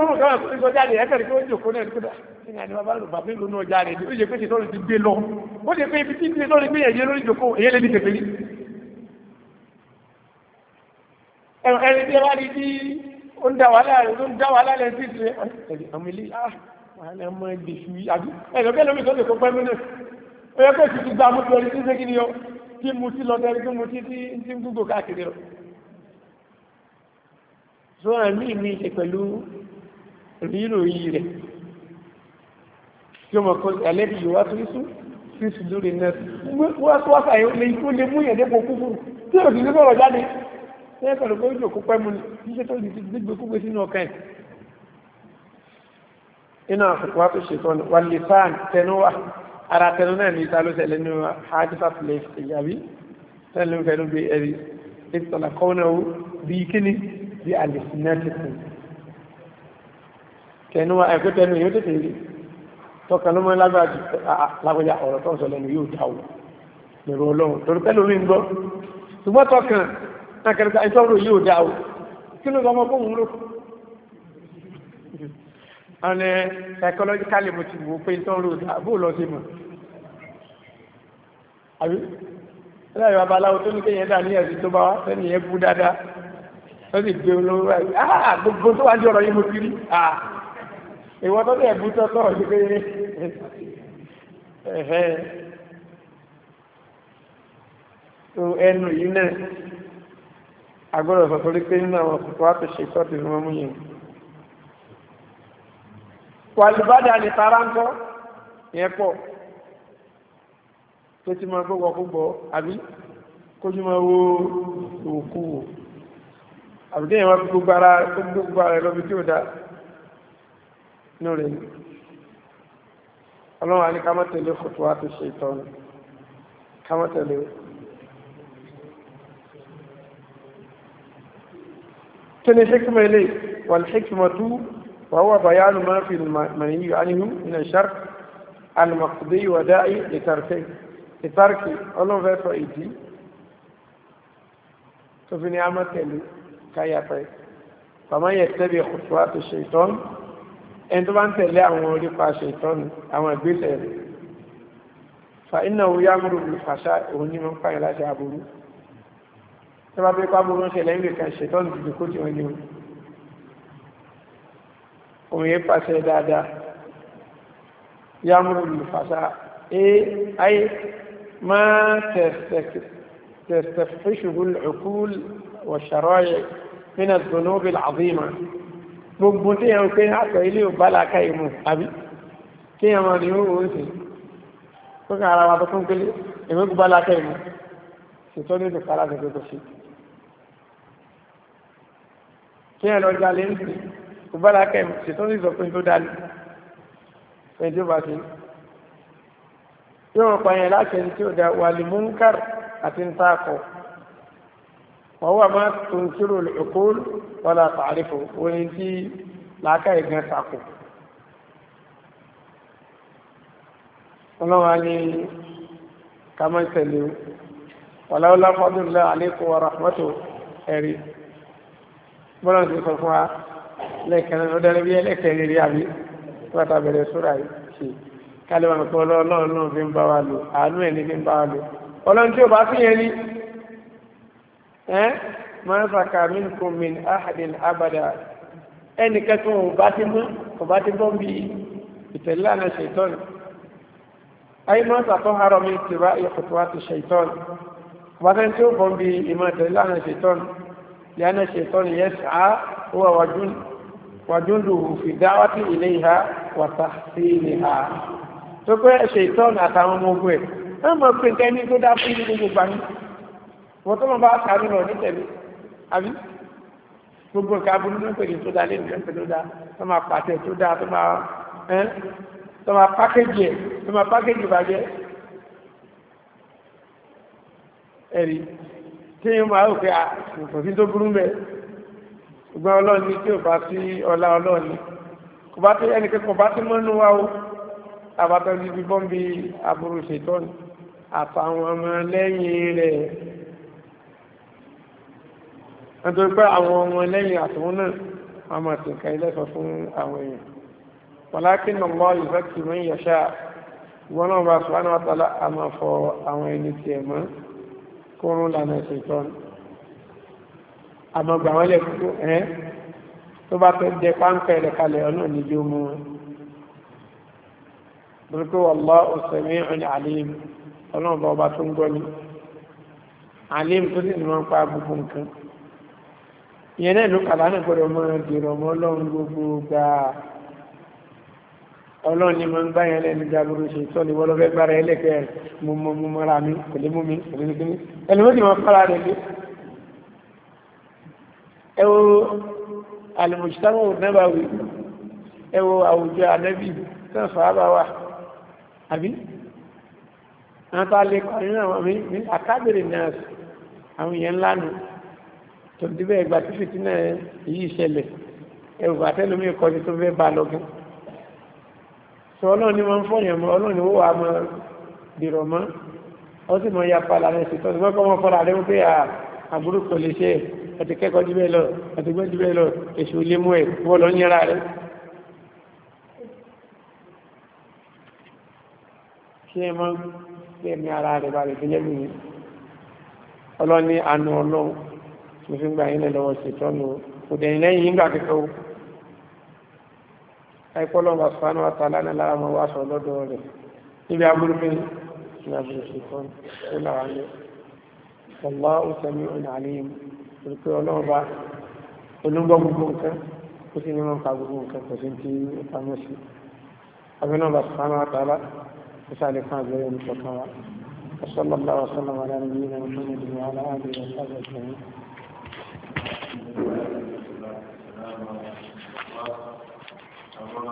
rọrùn káwọn tó ń sọ jáde ẹ̀kẹ́ rẹ̀ kí ó jòkó náà nígbà ní àdé bàbá rẹ̀ bàbá ìlú náà jáde ó yẹ pé ṣe tọ́lù ti gbé lọ ó yẹ pé ibi tí ṣe tọ́lù gbé ẹ̀yẹ lórí jòkó èyẹ lè ní kẹfẹ́ rí ẹni tí ẹ bá rí tí ó ń dá wàhálà rẹ̀ sí ìṣẹ́ ọmọ ilé wàhálà ọmọ ẹgbẹ̀ sí àbí ẹ̀lọ́gẹ́ lómi tó lè kó pẹ́ mínú ó yẹ pé ti gba mú torí tí ṣé kí ni yọ tí mu sí lọ tẹ́rí tí mu tí ń gbogbo káàkiri lọ so ẹ̀mí mi ṣe pẹ̀lú rírò yìí rẹ̀ tí ó mọ̀ kọ́ ẹlẹ́bí ìwá tó sún sí sùn lórí nẹ́ẹ̀sì wọ́n tó wáṣà yóò lè kó lè mú yẹn dépò kúkúrú tí ò sì ní sọ̀rọ̀ jáde ní ẹ̀kọ́ ló gbójú òkú pẹ́ mu ní ṣíṣe tó lè ti gbégbé kúgbé sínú ọkàn ẹ̀ iná àfikún wá tó ṣètò ọ̀nà wà lè fáàn tẹnu wà ara tẹnu náà ní ìta ló ṣẹlẹ̀ nínú hajjifà plẹ̀ ìyàbí tẹnu fẹnu bí ẹ̀rí ìtọ́lá kọ́nà bí kíní bí alìsínẹ́tìkù tẹnu wà ẹ̀kọ́ tẹnu yóò tètè rí tọkàn ló mọ́ lágbàjá ọ̀rọ̀ tó ń sọ lẹ́nu yóò dáwò lèrò ọlọ́run torí pẹ́lú orí ń gbọ́ ṣùgbọ́n tọkàn nákẹ́rẹ́ta ìtọ́rọ̀ yóò dáwò kí ló sọmọ fún òun ló ọ̀nà psychologically mo ti wò pé ìtọ́rọ̀ dáwò lọ sí mọ̀ àbí ẹlẹ́yìn babaláwo tó ní kéyẹn dà ní ẹ̀sìn tó bá wá sẹ́ni yẹn bú dáadáa ó sì gbé olówó báyìí gbogbo tó wá ní ọ̀rọ̀ yìí mo ti rí ìwọ́n tó bẹ̀ẹ̀ bú tọ́tọ́ sí pé tó ẹnu yìí náà agbọ́dọ̀ sọ torí pé nínú àwọn òkùnkùn wá tó ṣe tọ́tù ní wọ́n mú yẹn wàlúbádà ní taráńtọ́ yẹn pọ̀ tó ti máa gbogbo ọkùgbọ́ àbí kójú máa wo òkú wò àbúdé yẹn wá gbogbo ara rẹ̀ lọ́bi tí ó dá inú rẹ̀ ọlọ́run a ní ká má tẹ̀lé kòtò wá tó ṣe ìtọ́nù ká má tẹ̀lé kí ni hikima ilé wal hikmatu wa huwa bayanu ma fi al-manhi anhu min ash-shart al-maqdi wa da'i li tarki ọlọ́run fẹ́ sọ ìdí tó fi ní a má tẹ̀lé káyàpẹ́ fàmá yẹ tẹ́bí kòtò wá tó ṣe ìtọ́nù ẹni tó bá ń tẹ̀lé àwọn orípa ṣètọ́nù àwọn ìgbésẹ̀ rẹ̀ fa iná owó yá múrò ní fàṣà òun ní wọ́n pààyàn láti àbúrú tó bá bí pàbúrú ń ṣẹlẹ̀ ìwé kan ṣètọ́nù dìde kó tí wọ́n ní òun yẹ pàṣẹ dáadáa yá múrò ní fàṣà ayé máa tẹ̀sẹ̀fẹ́ṣùgbùn ìkúl wàṣàrọ́yẹ nínú ìgbónóbì àbímà gbogbo tí yẹn pé àtọ̀ ilé ò bá láká ìmú àbí kí yẹn mọ̀ ní ó ń sìn tó kàn ara wa tó kún kélé èmi kò bá láká ìmú ṣètò ní ìdùkárà tó tó ṣe kí yẹn lọ jalè ń sìn kò bá láká ìmú ṣètò ní ìzọpin tó dálé ẹni tí ó bá ṣe yóò pa yẹn láti ẹni tí ó da wàlì múnkàr àti ń tààkọ̀ wọ́n wà máa tó ń kírò ìkóòl wọ́lá tààrífò orin tí láàká ìgbẹ́ takò ọlọ́wà ní kàmọ́ ìtẹ̀lẹ̀ wàláwọ́lá fọ́dúnlá àlékò wa rahmatu ẹ̀rí bọ́lá ti sọ fún wa lẹ́ẹ̀kẹ́rẹ́ ọdẹ́rẹ́ bí ẹlẹ́kẹ́rẹ́ rí àbí pátá bẹ̀rẹ̀ sóra ṣe kálíwà pọ̀ ọlọ́run fi ń bá wa lò àánú ẹ̀ ní fi ń bá wa lò ọlọ́run tí ó bá fi yẹn ní máa fàkà minkum min ahadin abada ẹnìkẹ́kùn ò bá ti bọ́ bí ìtẹ̀lánà ṣètọ́nù ayé máa sàtọ́ harọ́ mi ti bá ìkùtùwà ti ṣètọ́nù ọba tẹ́ tí ó bọ́ bí ìmọ̀ ìtẹ̀lánà ṣètọ́nù لأن الشيطان يسعى هو وجنده في دعوة إليها وتحصيلها تقول الشيطان أتعامل موجود أما كنت أني قد أفضل لك بني وطبعا بقى كانوا لو نتبه أبي gbogbo nǹkan aburú ní pèlè tó dá lẹ́nu lẹ́nu tó dá tó máa pàtẹ tó dá tó máa pákéjì bàjẹ́ ẹ̀rí tí yíò máa rò pé àkòsí tó burú mẹ́ ṣùgbọ́n ọlọ́ọ̀ni tí ò bá sí ọlá ọlọ́ọ̀ni kò bá tó ẹnìkan kò bá tó mọ́nú wá ó àbátọ́ ní bí bọ́m̀bí aburú ṣètọ́nù àtàwọn ọmọ lẹ́yìn rẹ̀ nítorí pé àwọn ọmọ lẹ́yìn àtúnwọ́n náà wọ́n máa ti nǹkan ilẹ́sọ fún àwọn èèyàn walakin Allah yuzakki man yasha ìwọ́n náà bá subhanahu wa ta'ala a máa fọ àwọn ẹni tí ẹ̀ mọ́ kórún lànà ṣètọ́nù àmọ́ gbà wọ́n lẹ̀ kúkú tó bá fẹ́ jẹ páńpẹ́ rẹ̀ kalẹ̀ ọ̀nà níbi omi wọn burúkú wallahu sami'un alim ọlọ́run bá ọba tó ń gbọ́ ní alim tó sì ní wọ́n pa gbogbo nǹkan ìyẹn náà ló kàlá náà gbọ́dọ̀ mọ́ dìrọ̀ mọ́ ọlọ́run gbogbo gbà ọlọ́run ni mo ń bá yẹn lẹ́nu jábúrú ṣe tọ́ ni wọ́n lọ fẹ́ gbára ẹlẹ́kẹ́ mo mọ́ra mi kò lè mú mi kò lè ní ẹni wọ́n ti mọ́ fara rẹ̀ lé ẹ wo alìmọ̀ṣítàmọ̀ Nabawi ẹ wo àwùjọ ànábì tán sàábà wà àbí àwọn tó alẹ́ kọ́ nínú àwọn mi àkábèrè náà àwọn èèyàn ńlá nù tó ti bẹ́ẹ̀ gba tí fìtínà yìí ṣẹlẹ̀ ẹ̀rù àtẹ́lómi ìkọ́jú tó fẹ́ bá lọ́gán sọ ọlọ́run ni wọ́n ń fọyàn mọ́ ọlọ́run ni ó wà mọ́ dìrọ̀ mọ́ ó sì mọ́ yapa lànà ìṣètò ìwọ́n kọ́ mọ́ fọ́ra rẹ̀ wípé àbúrò kò lè ṣe ẹ̀tì kẹ́kọ̀ọ́ jù bẹ́ẹ̀ lọ ẹ̀tì gbẹ́ jù bẹ́ẹ̀ lọ èṣù ilé mú ẹ̀ wọ́n lọ yẹra rẹ̀ ṣé ẹ mọ́ gbẹ̀mí ara rẹ̀ balẹ̀ tó jẹ́ mi ọlọ́run ní àánú ọlọ́run tó fi ń gbà yín lọ́wọ́ ṣètọ́nù kò dẹ̀ lẹ́yìn yín gbà kẹ́kẹ́ o àìpọ́lọ́wọ́ subhanahu wa ta'ala náà lára mọ́ wá sọ lọ́dọ̀ rẹ̀ níbi aburú pé ní aburú ṣètọ́nù tó lára ní wallahu sami'un alim pé ọlọ́run bá olúgbọ́ gbogbo nǹkan ó sì ní wọn pa gbogbo nǹkan kò sí ti pamọ́ sí abẹ́nàbà subhanahu wa ta'ala ó sáré fún àgbẹ̀rẹ̀ olùkọ̀kan wa وصلى الله وسلم على نبينا محمد وعلى اله وصحبه اجمعين